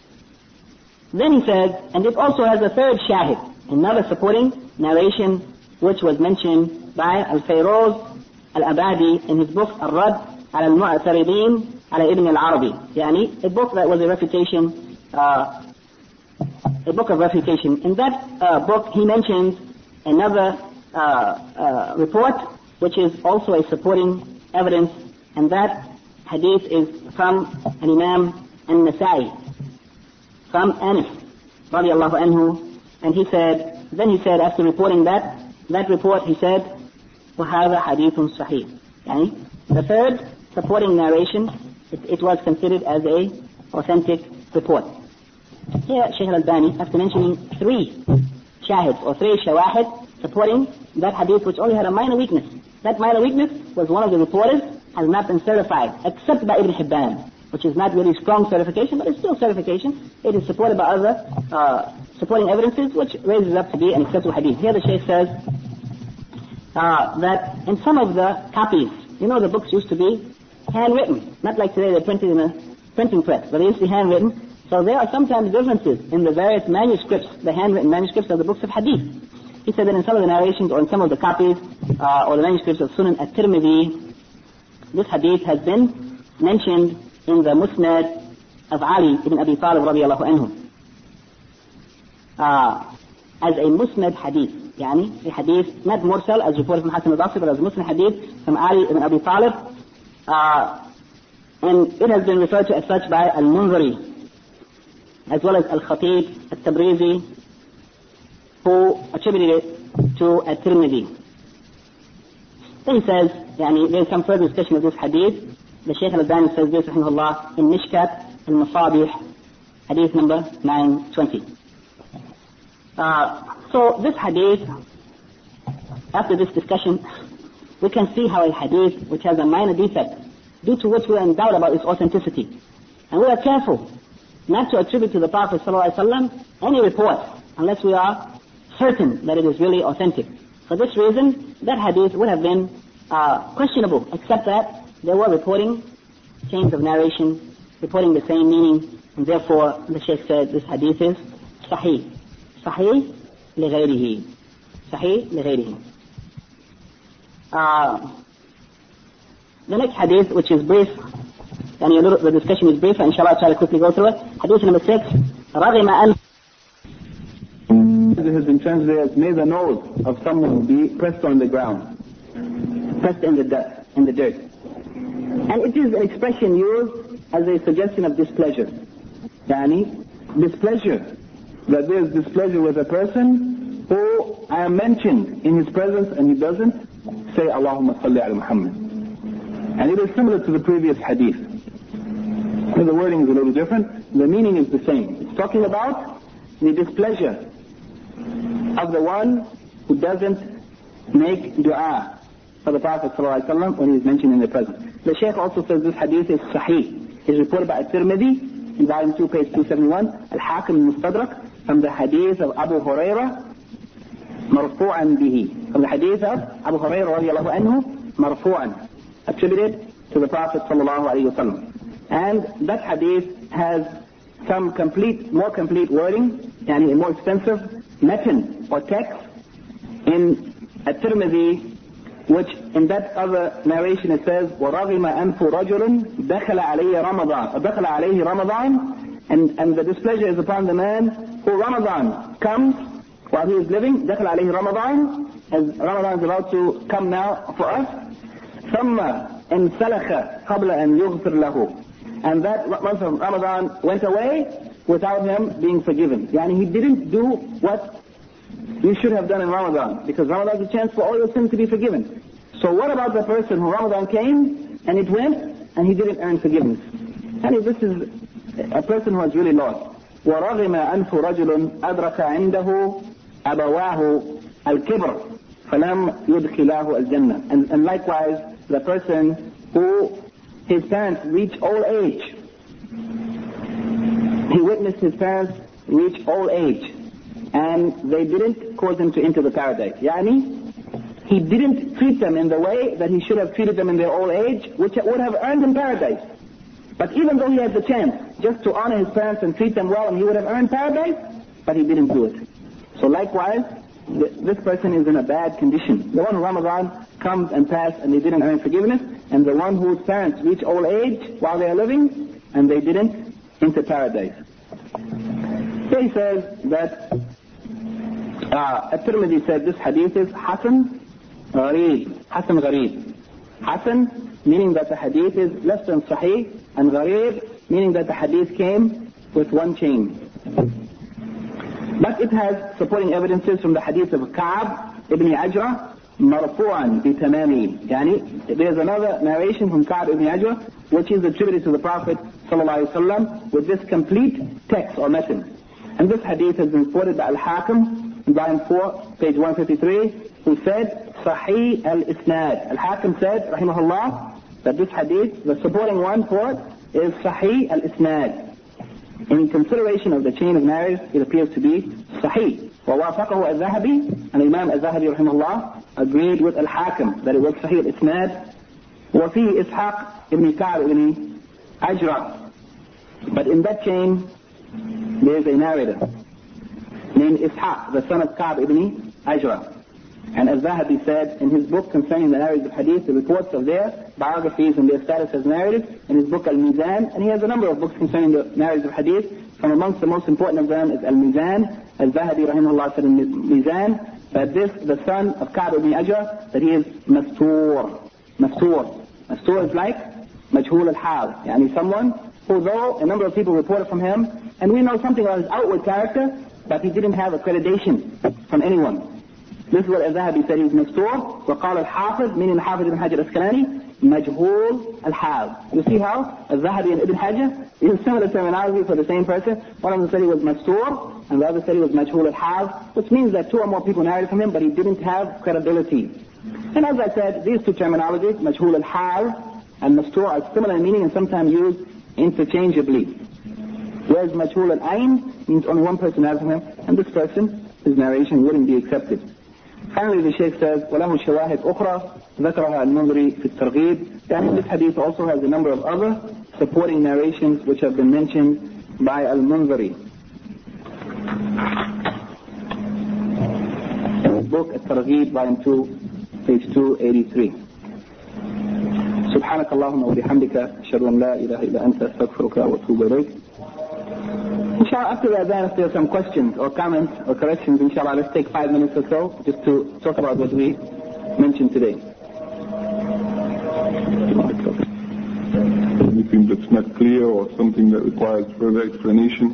Then he says, and it also has a third shahid, another supporting narration which was mentioned by Al-Fayroz Al-Abadi in his book Al-Rad Al-Mu'taridin Ala Ibn Al-Arabi. Yani, a book that was a refutation, uh, a book of refutation. In that uh, book he mentions another uh, uh, report which is also a supporting evidence, and that hadith is from an Imam An-Nasa'i, from Anas radiallahu anhu, and he said, then he said after reporting that, that report he said, وَهَذَا حَدِيثٌ صَحِيحٌ. Yani, the third supporting narration, it, it was considered as a authentic report. Here Shaykh Al-Albani, after mentioning three shahids or three shawahid supporting that hadith which only had a minor weakness, That minor weakness was one of the reporters, has not been certified, except by Ibn Hibban, which is not really strong certification, but it's still certification. It is supported by other uh, supporting evidences, which raises up to be an acceptable hadith. Here the Shaykh says uh, that in some of the copies, you know, the books used to be handwritten, not like today they're printed in a printing press, but they used to be handwritten. So there are sometimes differences in the various manuscripts, the handwritten manuscripts of the books of hadith. He said that in some of the narrations or in some of the copies uh, or the manuscripts of Sunan at-Tirmidhi, this hadith has been mentioned in the Musnad of Ali ibn Abi Talib radiallahu anhu uh, as a Musnad hadith, yani a hadith not mursal as reported from Hassan al-Basri, but as a Musnad hadith from Ali ibn Abi Talib, uh, and it has been referred to as such by Al-Munziri as well as Al-Khatib, Al-Tabrizi, who attributed it to At-Tirmidhi. Then he says, yani, there is some further discussion of this hadith. The Shaykh Al-Albani says this, rahimahullah, in Mishkat Al-Masabih, hadith number nine twenty. Uh, so this hadith, after this discussion, we can see how a hadith which has a minor defect, due to which we are in doubt about its authenticity. And we are careful not to attribute to the Prophet ﷺ any report unless we are certain that it is really authentic. For this reason, that hadith would have been uh, questionable, except that there were reporting chains of narration reporting the same meaning, and therefore the Shaykh said this hadith is sahih. Sahih لغيره. Sahih لغيره. Uh, the next hadith, which is brief, and a little, the discussion is brief, and inshallah I'll try to quickly go through it. Hadith number six, رغم أن It has been translated as, may the nose of someone be pressed on the ground, pressed in the dirt, in the dirt. And it is an expression used as a suggestion of displeasure. Yani, displeasure, that there is displeasure with a person who I am mentioned in his presence and he doesn't say Allahumma salli ala Muhammad. And it is similar to the previous hadith. The wording is a little different, the meaning is the same. It's talking about the displeasure of the one who doesn't make dua for the Prophet ﷺ when he is mentioned in the presence. The Shaykh also says this hadith is sahih. It is reported by At-Tirmidhi in volume two, page two seventy-one, Al-Hakim al-Mustadrak, from the hadith of Abu Hurairah, marfu'an bihi. From the hadith of Abu Hurairah radiallahu anhu, marfu'an, attributed to the Prophet ﷺ. And that hadith has some complete, more complete wording, and a more extensive matan or text in At-Tirmidhi, which in that other narration it says, وَرَغِمَ أَنْفُ رَجُلٌ دَخَلَ عَلَيْهِ رَمَضَانَ دَخَلَ عَلَيْهِ رَمَضَانَ and, and the displeasure is upon the man who Ramadan comes while he is living, دَخَلَ عَلَيْهِ رَمَضَانَ, as Ramadan is about to come now for us, ثُمَّ انْسَلَخَ قَبْلَ أَنْ يُغْفِرْ لَهُ, and that month of Ramadan went away without him being forgiven. Yani he didn't do what you should have done in Ramadan, because Ramadan is a chance for all your sins to be forgiven. So what about the person who Ramadan came and it went and he didn't earn forgiveness? And this is a person who has really lost. وَرَغِمَ أَنْفُ رَجُلٌ أَدْرَكَ عِنْدَهُ أَبَوَاهُ الْكِبْرِ فَلَمْ يُدْخِلَاهُ الْجَنَّةِ. And, and likewise, the person who his parents reach old age. He witnessed his parents reach old age, and they didn't cause him to enter the paradise. Yani, he didn't treat them in the way that he should have treated them in their old age, which would have earned him paradise. But even though he had the chance just to honor his parents and treat them well, and he would have earned paradise, but he didn't do it. So likewise, th- this person is in a bad condition. The one who Ramadan comes and passes and they didn't earn forgiveness, and the one whose parents reach old age while they are living and they didn't enter paradise. So he says that uh, At-Tirmidhi said this hadith is Hasan Gharib. Hasan Gharib. Hasan meaning that the hadith is less than Sahih, and Gharib meaning that the hadith came with one chain. But it has supporting evidences from the hadith of Ka'ab ibn Ajra, marfu'an bi tamami. Yani, there's another narration from Ka'ab ibn Ajra which is attributed to the Prophet sallallahu alaihi wasallam with this complete text or message. And this hadith has been reported by Al-Hakim in volume four, page one fifty-three, who said, Sahih al-Isnad. Al-Hakim said, rahimahullah, that this hadith, the supporting one for it, is Sahih al-Isnad. In consideration of the chain of narratives, it appears to be Sahih. ووافقه الذهبي, and Imam al-Zahabi rahimahullah agreed with Al-Hakim that it was Sahih al-Isnad. وفيه إسحاق ibn Ka'b ibn Ajra. But in that chain, there is a narrator named Ishaq, the son of Ka'b ibn Ajra. And Al-Zahabi said in his book concerning the narratives of hadith, the reports of their biographies and their status as narratives, in his book Al-Mizan, and he has a number of books concerning the narratives of hadith. From amongst the most important of them is Al-Mizan. Al-Zahabi rahimahullah said in Mizan that this, the son of Ka'b ibn Ajra, that he is Mastur. Mastur. Mastur is like Majhul al-Hal. Yani someone who, though a number of people reported from him, and we know something about his outward character, but he didn't have accreditation from anyone. This is what Al-Zahabi said, he's Mastur. وقال الحافظ, meaning Al-Hafiz ibn Hajar al-Asqalani, Majhul al-Hal. You see how Al-Zahabi and Ibn Hajar use similar terminology for the same person. One of them said he was Mastur, and the other said he was Majhul al-Hal, which means that two or more people narrated from him, but he didn't have credibility. And as I said, these two terminologies, Majhul al-Hal and Mastur, are similar in meaning and sometimes used interchangeably. Whereas Majhul al-Ain means only one person narrated from him, and this person, his narration wouldn't be accepted. Finally, the Shaykh says, وَلَهُ شَوَاهِدْ أُخْرى ذَكَرَهَا الْمُنْذِرِي فِي التَّرْغِيبِ. And this hadith also has a number of other supporting narrations which have been mentioned by Al-Munziri. In his book, At-Targhib, volume two, page two eighty-three. سبحانك اللهم وبحمدك أشهد أن لا إله إلا أنت أستغفرك وأتوب إليك. Inshallah, after the adhan, if there are some questions or comments or corrections, inshallah, let's take five minutes or so just to talk about what we mentioned today. Anything that's not clear or something that requires further explanation?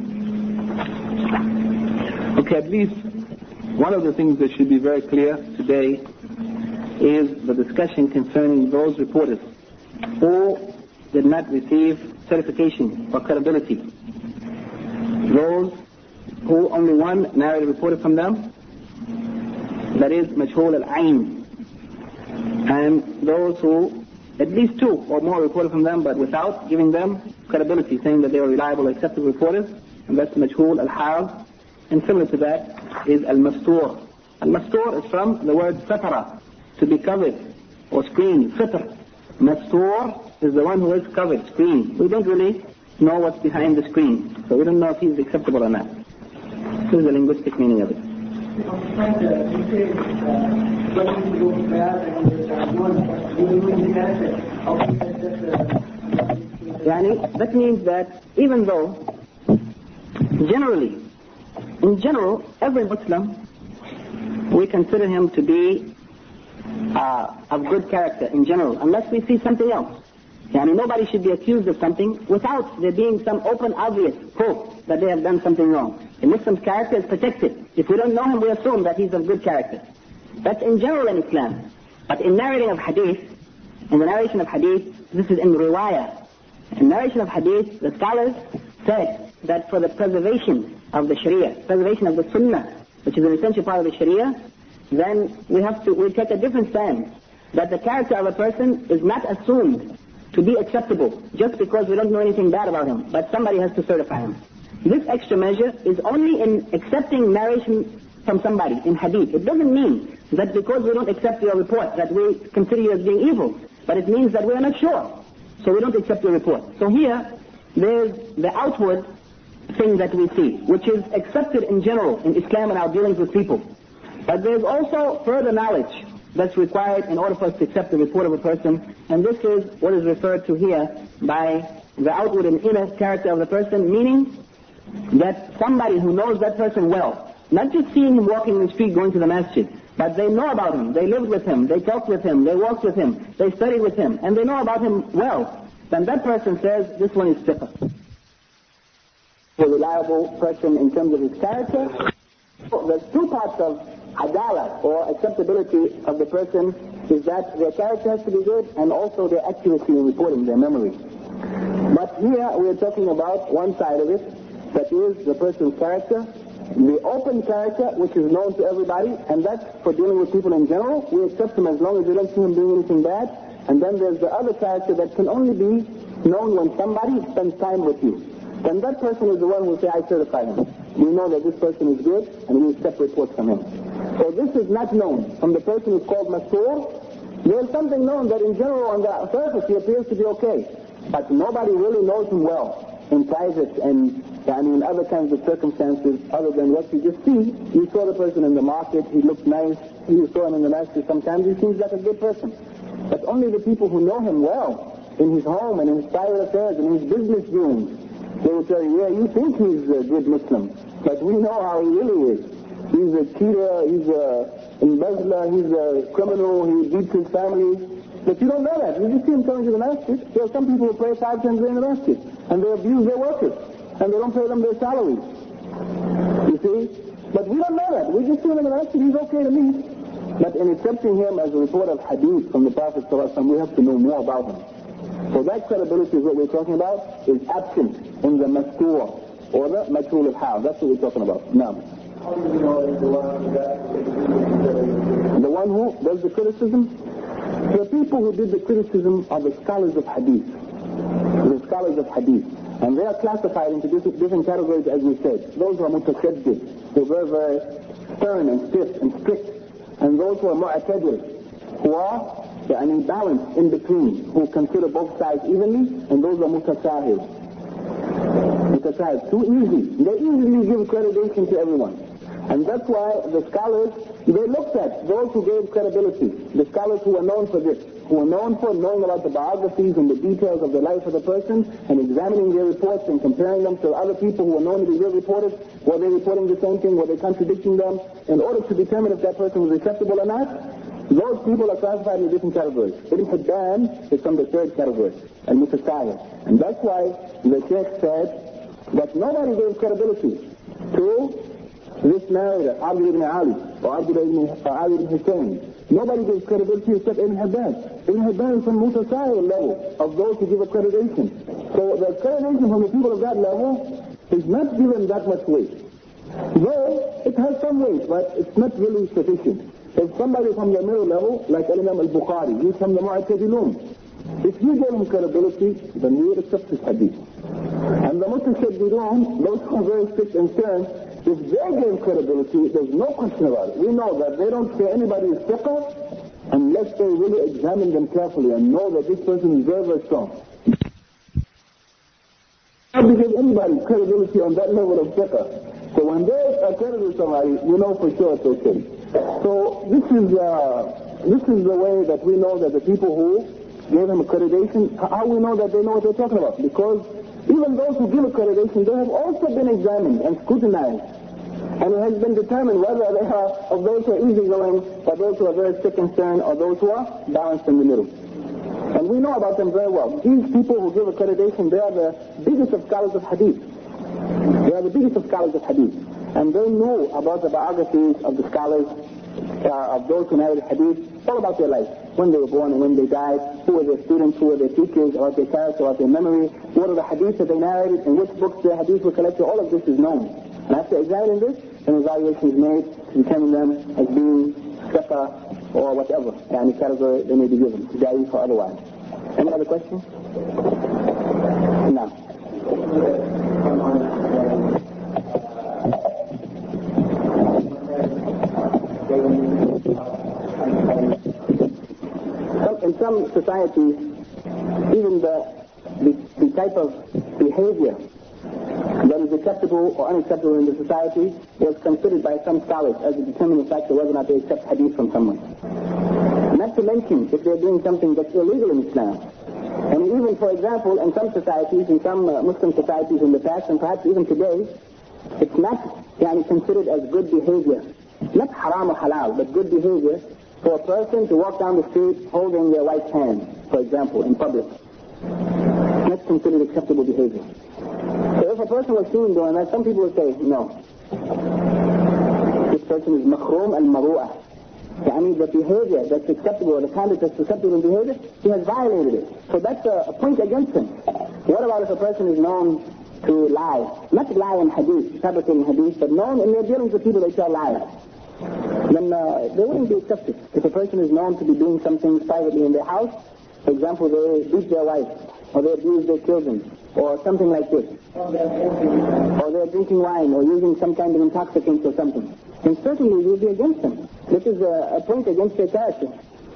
Okay, at least one of the things that should be very clear today is the discussion concerning those reporters who did not receive certification or credibility. Those who only one narrator reported from them, that is Majhul al-Ain, and those who at least two or more reported from them but without giving them credibility, saying that they were reliable, accepted reporters, and that's Majhul al-Hal. And similar to that is al-Mastur. Al-Mastur is from the word satara, to be covered or screened, satr. Mastur is the one who is covered, screened. We don't really know what's behind the screen, so we don't know if he's acceptable or not. This is the linguistic meaning of it. Yani, that means that even though generally, in general, every Muslim, we consider him to be uh, of good character in general, unless we see something else. I mean, nobody should be accused of something without there being some open, obvious proof that they have done something wrong. A Muslim's character is protected. If we don't know him, we assume that he's of good character. That's in general in Islam. But in narrating of hadith, in the narration of hadith, this is in riwayah. In narration of hadith, the scholars said that for the preservation of the Sharia, preservation of the Sunnah, which is an essential part of the Sharia, then we have to, we take a different stand. That the character of a person is not assumed to be acceptable just because we don't know anything bad about him, but somebody has to certify him. This extra measure is only in accepting narration from somebody in hadith. It doesn't mean that because we don't accept your report that we consider you as being evil, but it means that we are not sure, so we don't accept your report. So here, there's the outward thing that we see, which is accepted in general in Islam and our dealings with people. But there's also further knowledge that's required in order for us to accept the report of a person, and this is what is referred to here by the outward and inner character of the person, meaning that somebody who knows that person well, not just seeing him walking in the street going to the masjid, but they know about him, they lived with him, they talked with him, they walked with him, they studied with him, and they know about him well, then that person says, this one is thiqah. A reliable person in terms of his character. There's two parts of adala, or acceptability of the person, is that their character has to be good and also their accuracy in reporting, their memory. But here we are talking about one side of it, that is the person's character, the open character, which is known to everybody, and that's for dealing with people in general. We accept him as long as we don't see him doing anything bad. And then there's the other character that can only be known when somebody spends time with you. Then that person is the one who will say, I certify him. We know that this person is good, and we accept reports from him. So this is not known. From the person who's called Mastur, there's something known that in general on the surface he appears to be okay. But nobody really knows him well in private and I mean, in other kinds of circumstances other than what you just see. You saw the person in the market, he looked nice. You saw him in the masjid, sometimes he seems like a good person. But only the people who know him well, in his home and in his private affairs and in his business dealings, they will tell you, yeah, you think he's a good Muslim, but we know how he really is. He's a cheater, he's a embezzler, he's a criminal, he beats his family. But you don't know that. You just see him coming to the masjid. There are some people who pray five times a day in the masjid, and they abuse their workers, and they don't pay them their salaries. You see? But we don't know that. We just see him in the masjid, he's okay to me. But in accepting him as a report of hadith from the Prophet ﷺ, we have to know more about him. So that credibility is what we're talking about, is absent in the mastur, or the majhul al-hal. That's what we're talking about. Now, how do you know is the one who got the one who does the criticism? The people who did the criticism are the scholars of hadith. The scholars of hadith. And they are classified into different, different categories, as we said. Those who are mutashaddid, who are very, very stern and stiff and strict. And those who are mu'tadil, who are yani, balanced in between, who consider both sides evenly, and those are mutasahil. Mutasahil, too easy. They easily give accreditation to everyone. And that's why the scholars, they looked at those who gave credibility, the scholars who were known for this, who were known for knowing about the biographies and the details of the life of the person, and examining their reports and comparing them to other people who were known to be real reporters. Were they reporting the same thing? Were they contradicting them? In order to determine if that person was acceptable or not, those people are classified in different categories. Ibn Hibban is from the third category, al-mutasahil. And that's why the Sheikh said that nobody gave credibility to this narrator, Abdul ibn Ali, or Abdul ibn, uh, Ali ibn Hussein. Nobody gives credibility except Ibn Hibban. Ibn Hibban is from mutasahil level of those who give accreditation. So the accreditation from the people of that level is not given that much weight. Though it has some weight, but it's not really sufficient. If somebody from the middle level, like Imam al-Bukhari, he's from the Mu'tadilun. If you give him credibility, then we will accept his hadith. And the Mutashaddidun, those who are very strict and stern, if they give credibility, there's no question about it. We know that they don't say anybody is thiqah unless they really examine them carefully and know that this person is very, very strong. How do you give anybody credibility on that level of thiqah? So when they accredit somebody, you know for sure it's okay. So this is uh, this is the way that we know that the people who gave him accreditation, how we know that they know what they're talking about? Because even those who give accreditation, they have also been examined and scrutinized. And it has been determined whether they are of those who are easygoing, or those who are very sick and stern, or those who are balanced in the middle. And we know about them very well. These people who give accreditation, they are the biggest of scholars of hadith. They are the biggest of scholars of hadith. And they know about the biographies of the scholars, uh, of those who narrated hadith, all about their life. When they were born and when they died, who were their students, who were their teachers, about their character, about their memory, what are the hadiths that they narrated, in which books their hadiths were collected, all of this is known. And after examining this, an evaluation is made to determine them as being thiqah or whatever, any category they may be given, da'if or otherwise. Any other questions? No. In some societies, even the, the, the type of behavior that is acceptable or unacceptable in the society was considered by some scholars as a determining factor whether or not they accept hadith from someone. Not to mention if they're doing something that's illegal in Islam. And even, for example, in some societies, in some uh, Muslim societies in the past, and perhaps even today, it's not yani, considered as good behavior. Not haram or halal, but good behavior for a person to walk down the street holding their right hand, for example, in public. That's considered acceptable behavior. So if a person was seen doing that, some people would say, no. This person is makhroom al-maru'ah. Yani the behavior that's acceptable, the conduct that's acceptable in behavior, he has violated it. So that's a, a point against him. What about if a person is known to lie lie, not lie in hadith, fabricating hadith, but known in their dealings with people they tell lies, then uh, they wouldn't be accepted. If a person is known to be doing something privately in their house, for example, they beat their wife, or they abuse their children, or something like this, or they're drinking wine, or using some kind of intoxicant or something, then certainly you'll be against them. This is a, a point against their character.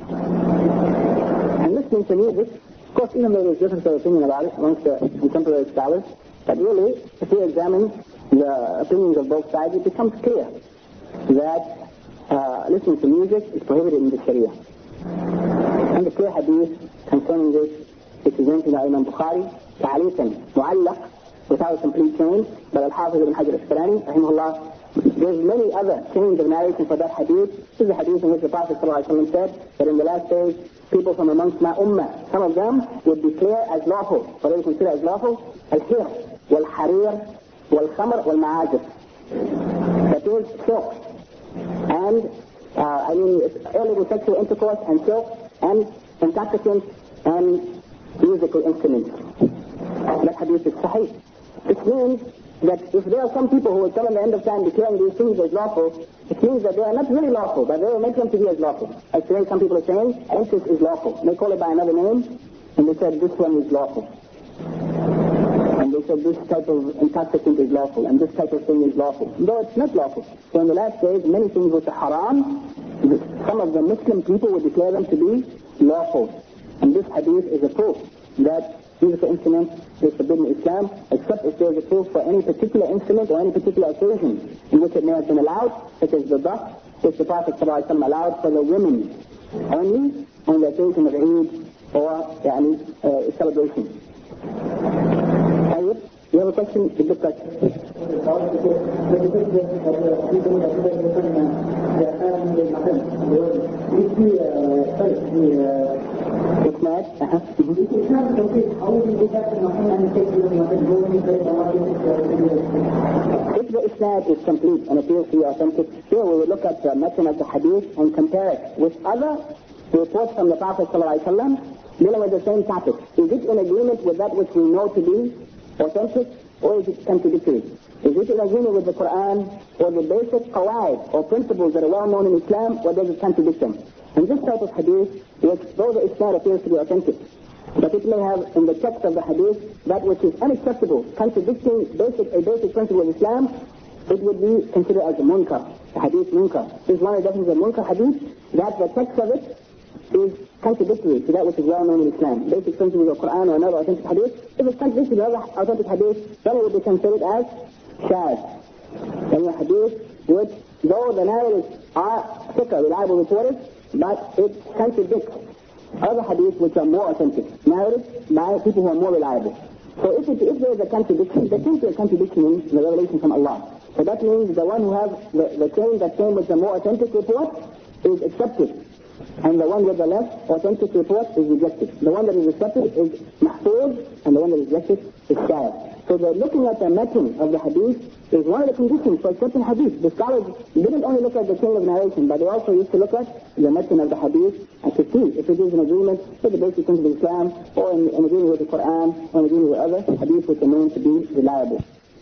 And listening to music, of course, even though there's difference of opinion about it amongst the contemporary scholars, but really, if we examine the opinions of both sides, it becomes clear that uh, listening to music is prohibited in the Sharia. And the clear hadith concerning this, which is mentioned by Imam Bukhari, ta'aliqan, mu'allaq, without a complete chain, but Al-Hafiz ibn Hajar al-Asqalani, rahimahullah, there's many other chains of narration for that hadith. This is a hadith in which the Prophet ﷺ said that in the last days, people from amongst my ummah, some of them would declare as lawful, what they consider as lawful, al-hir, wal-harir, wal-khamr, wal-ma'azir. That is silk. And, uh, I mean, illegal sexual intercourse and silk, and intoxicants, and musical instruments. That hadith is sahih. Which means that if there are some people who will come in the end of time declaring these things as lawful, it means that they are not really lawful, but they will make them to be as lawful. As today some people are saying, incest is lawful. They call it by another name, and they said this one is lawful. And they said this type of intoxicant is lawful, and this type of thing is lawful. Though it's not lawful. So in the last days, many things which are haram, some of the Muslim people would declare them to be lawful. And this hadith is a proof that musical instruments is forbidden in Islam, except if there is a proof for any particular instrument or any particular occasion in which it may have been allowed, such as the daf, which the Prophet ﷺ allowed for the women only on the occasion of Eid or yani, uh, celebration. Ayub, you have a question? It's a good question. Isnad, uh-huh. If the Isnad is complete and appears to be authentic, here we will look at the matan of the hadith and compare it with other reports from the Prophet ﷺ dealing with the same topic. Is it in agreement with that which we know to be authentic, or is it contradictory? Is it in agreement with the Quran, or the basic qawaid, or principles that are well known in Islam, or does it contradict them? And this type of hadith, which though the Isnad appears to be authentic, but it may have in the text of the hadith that which is unacceptable, contradicting basic, a basic principle of Islam, it would be considered as a munkar, a hadith munkar. This is one of the definitions of munkar hadith, that the text of it is contradictory to that which is well known in Islam. Basic principles of Quran or another authentic hadith. If it's contradictory to another authentic hadith, then it would be considered as shadh. And a hadith which, though the narrators are thicker, reliable reporters, but it contradicts other hadiths which are more authentic, narrated by people who are more reliable. So if, it, if there is a contradiction, there seems to be a contradiction in the revelation from Allah. So that means the one who has the, the claim that came with the more authentic report is accepted, and the one with the less authentic report is rejected. The one that is accepted is mahfuz, and the one that is rejected is shadh. So the looking at the matan of the hadith is one of the conditions for accepting hadith. The scholars didn't only look at the chain of narration, but they also used to look at the matan of the hadith and to see if it is in agreement with the basic principles of Islam, or in, in agreement with the Quran, or in agreement with other hadith which are known to be reliable.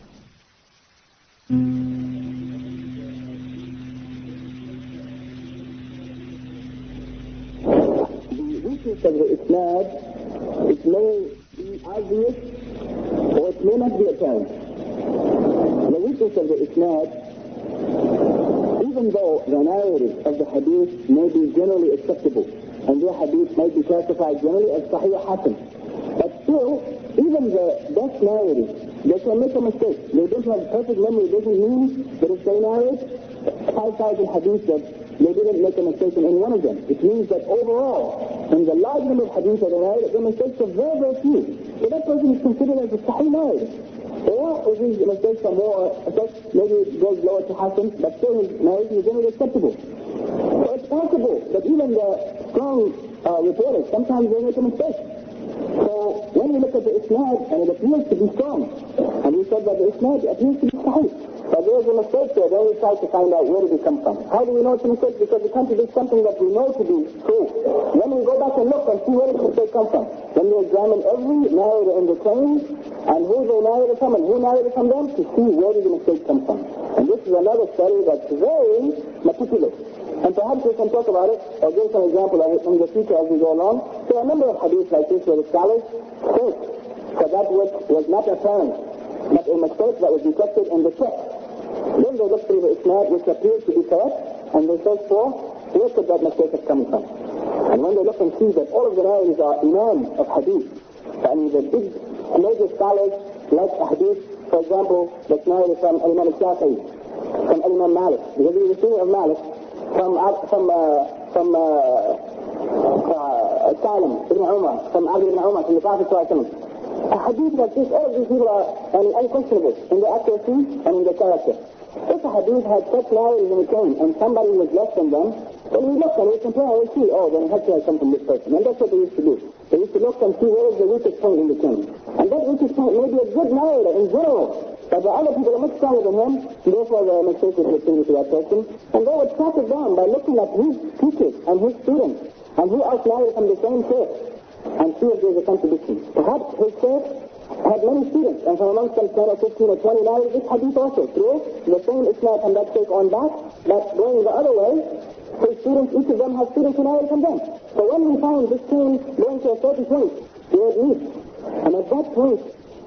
The weakness of the Isnad, it may be obvious, or it may not be apparent. The weakness of the Isnad, even though the narrators of the hadith may be generally acceptable, and their hadith might be classified generally as Sahih Hasan, but still, even the best narrators, they can make a mistake. They don't have perfect memory. It doesn't mean that if they narrate five thousand hadiths that they didn't make a mistake in any one of them. It means that overall, in the large number of hadiths that they narrate, the mistakes are very, very few. So that person is considered as a Sahih narrator. Or if his mistakes are more, maybe it goes lower to Hasan, but still his narration is generally acceptable. So it's possible that even the strong uh, reporters, sometimes they make a mistake. So when we look at the Isnad, and it appears to be strong, and we said that the Isnad appears to be Sahih, but there's a mistake there, then we try to find out where did it come from. How do we know it's a mistake? Because it contradicts something that we know to be true. Then we go back and look and see where did the mistake come from. Then we examine every narrator in the chain, and who they narrated from and who narrated from them to see where did the mistake come from. And this is another study that's very meticulous. And perhaps we can talk about it or give some example of it in the future as we go along. There are a number of hadiths like this where the scholars search for that which was not apparent, but a mistake that was detected in the text. Then they look through the isnad which appears to be correct, and they search for where could that mistake have come from. And when they look and see that all of the narrators are imams of hadith, I mean the big major scholars like a hadith, for example, that's narrated from Imam al-Shafi'i, from Imam Malik, because he was a student of Malik, from from uh, from uh, uh, Salim ibn Umar, from Abd ibn Umar, from the Prophet sallallahu alaihi wasallam. A hadith like this, all of these people are I mean, unquestionable in their accuracy and in their character. If a hadith had such narrators in the chain and somebody was less than them, then we look and we compare and we see, oh, then it has to have come from this person. And that's what they used to do. They used to look and see where is the weakest point in the chain. And that weakest point may be a good narrator in general, but the other people are much stronger than him, and therefore the mistake was attributed to that person. And they would track it down by looking at his teachers and his students, and who else narrated from the same source, and see if there's a contradiction. Perhaps his source had many students, and from amongst them ten or fifteen or twenty narrated this hadith also, through the same isnad from that take on back, but going the other way, his students, each of them have students who narrate from them. So when we find this chain going to a certain point, where it meets, and at that point,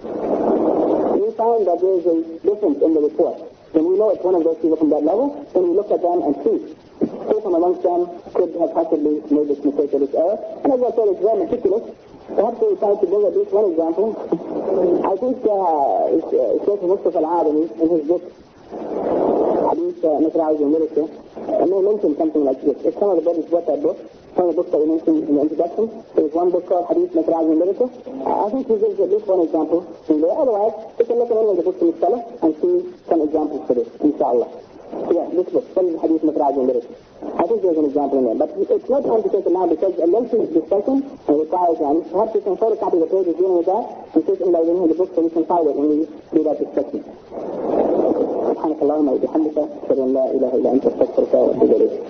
we find that there is a difference in the report. Then we know it's one of those people from that level, then we look at them and see who from amongst them could have possibly made this mistake or this error. And as I said, it's very meticulous. Perhaps we try to bring at least one example. I think uh, Sheikh Mustafa Al-Adami, in his book, Hadith uh, Methodology and Literature, I may mention something like this. If some of the brothers bought that book, some of the books that we mentioned in the introduction, there is one book called Hadith Methodology and Literature. I think he gives at least one example in there. Otherwise, we can look at any of the books in the Salah and see some examples for this, inshallah. Yeah, this book, Hadith Methodology and Literature. I think there's an example in there. But it's not time to take it now because a lengthy discussion and requires one. Perhaps we can photocopy the pages dealing with that and put it in the book so we can file it when we do that discussion. سبحانك اللهم وبحمدك أشهد أن لا إله إلا أنت أستغفرك وأتوب إليك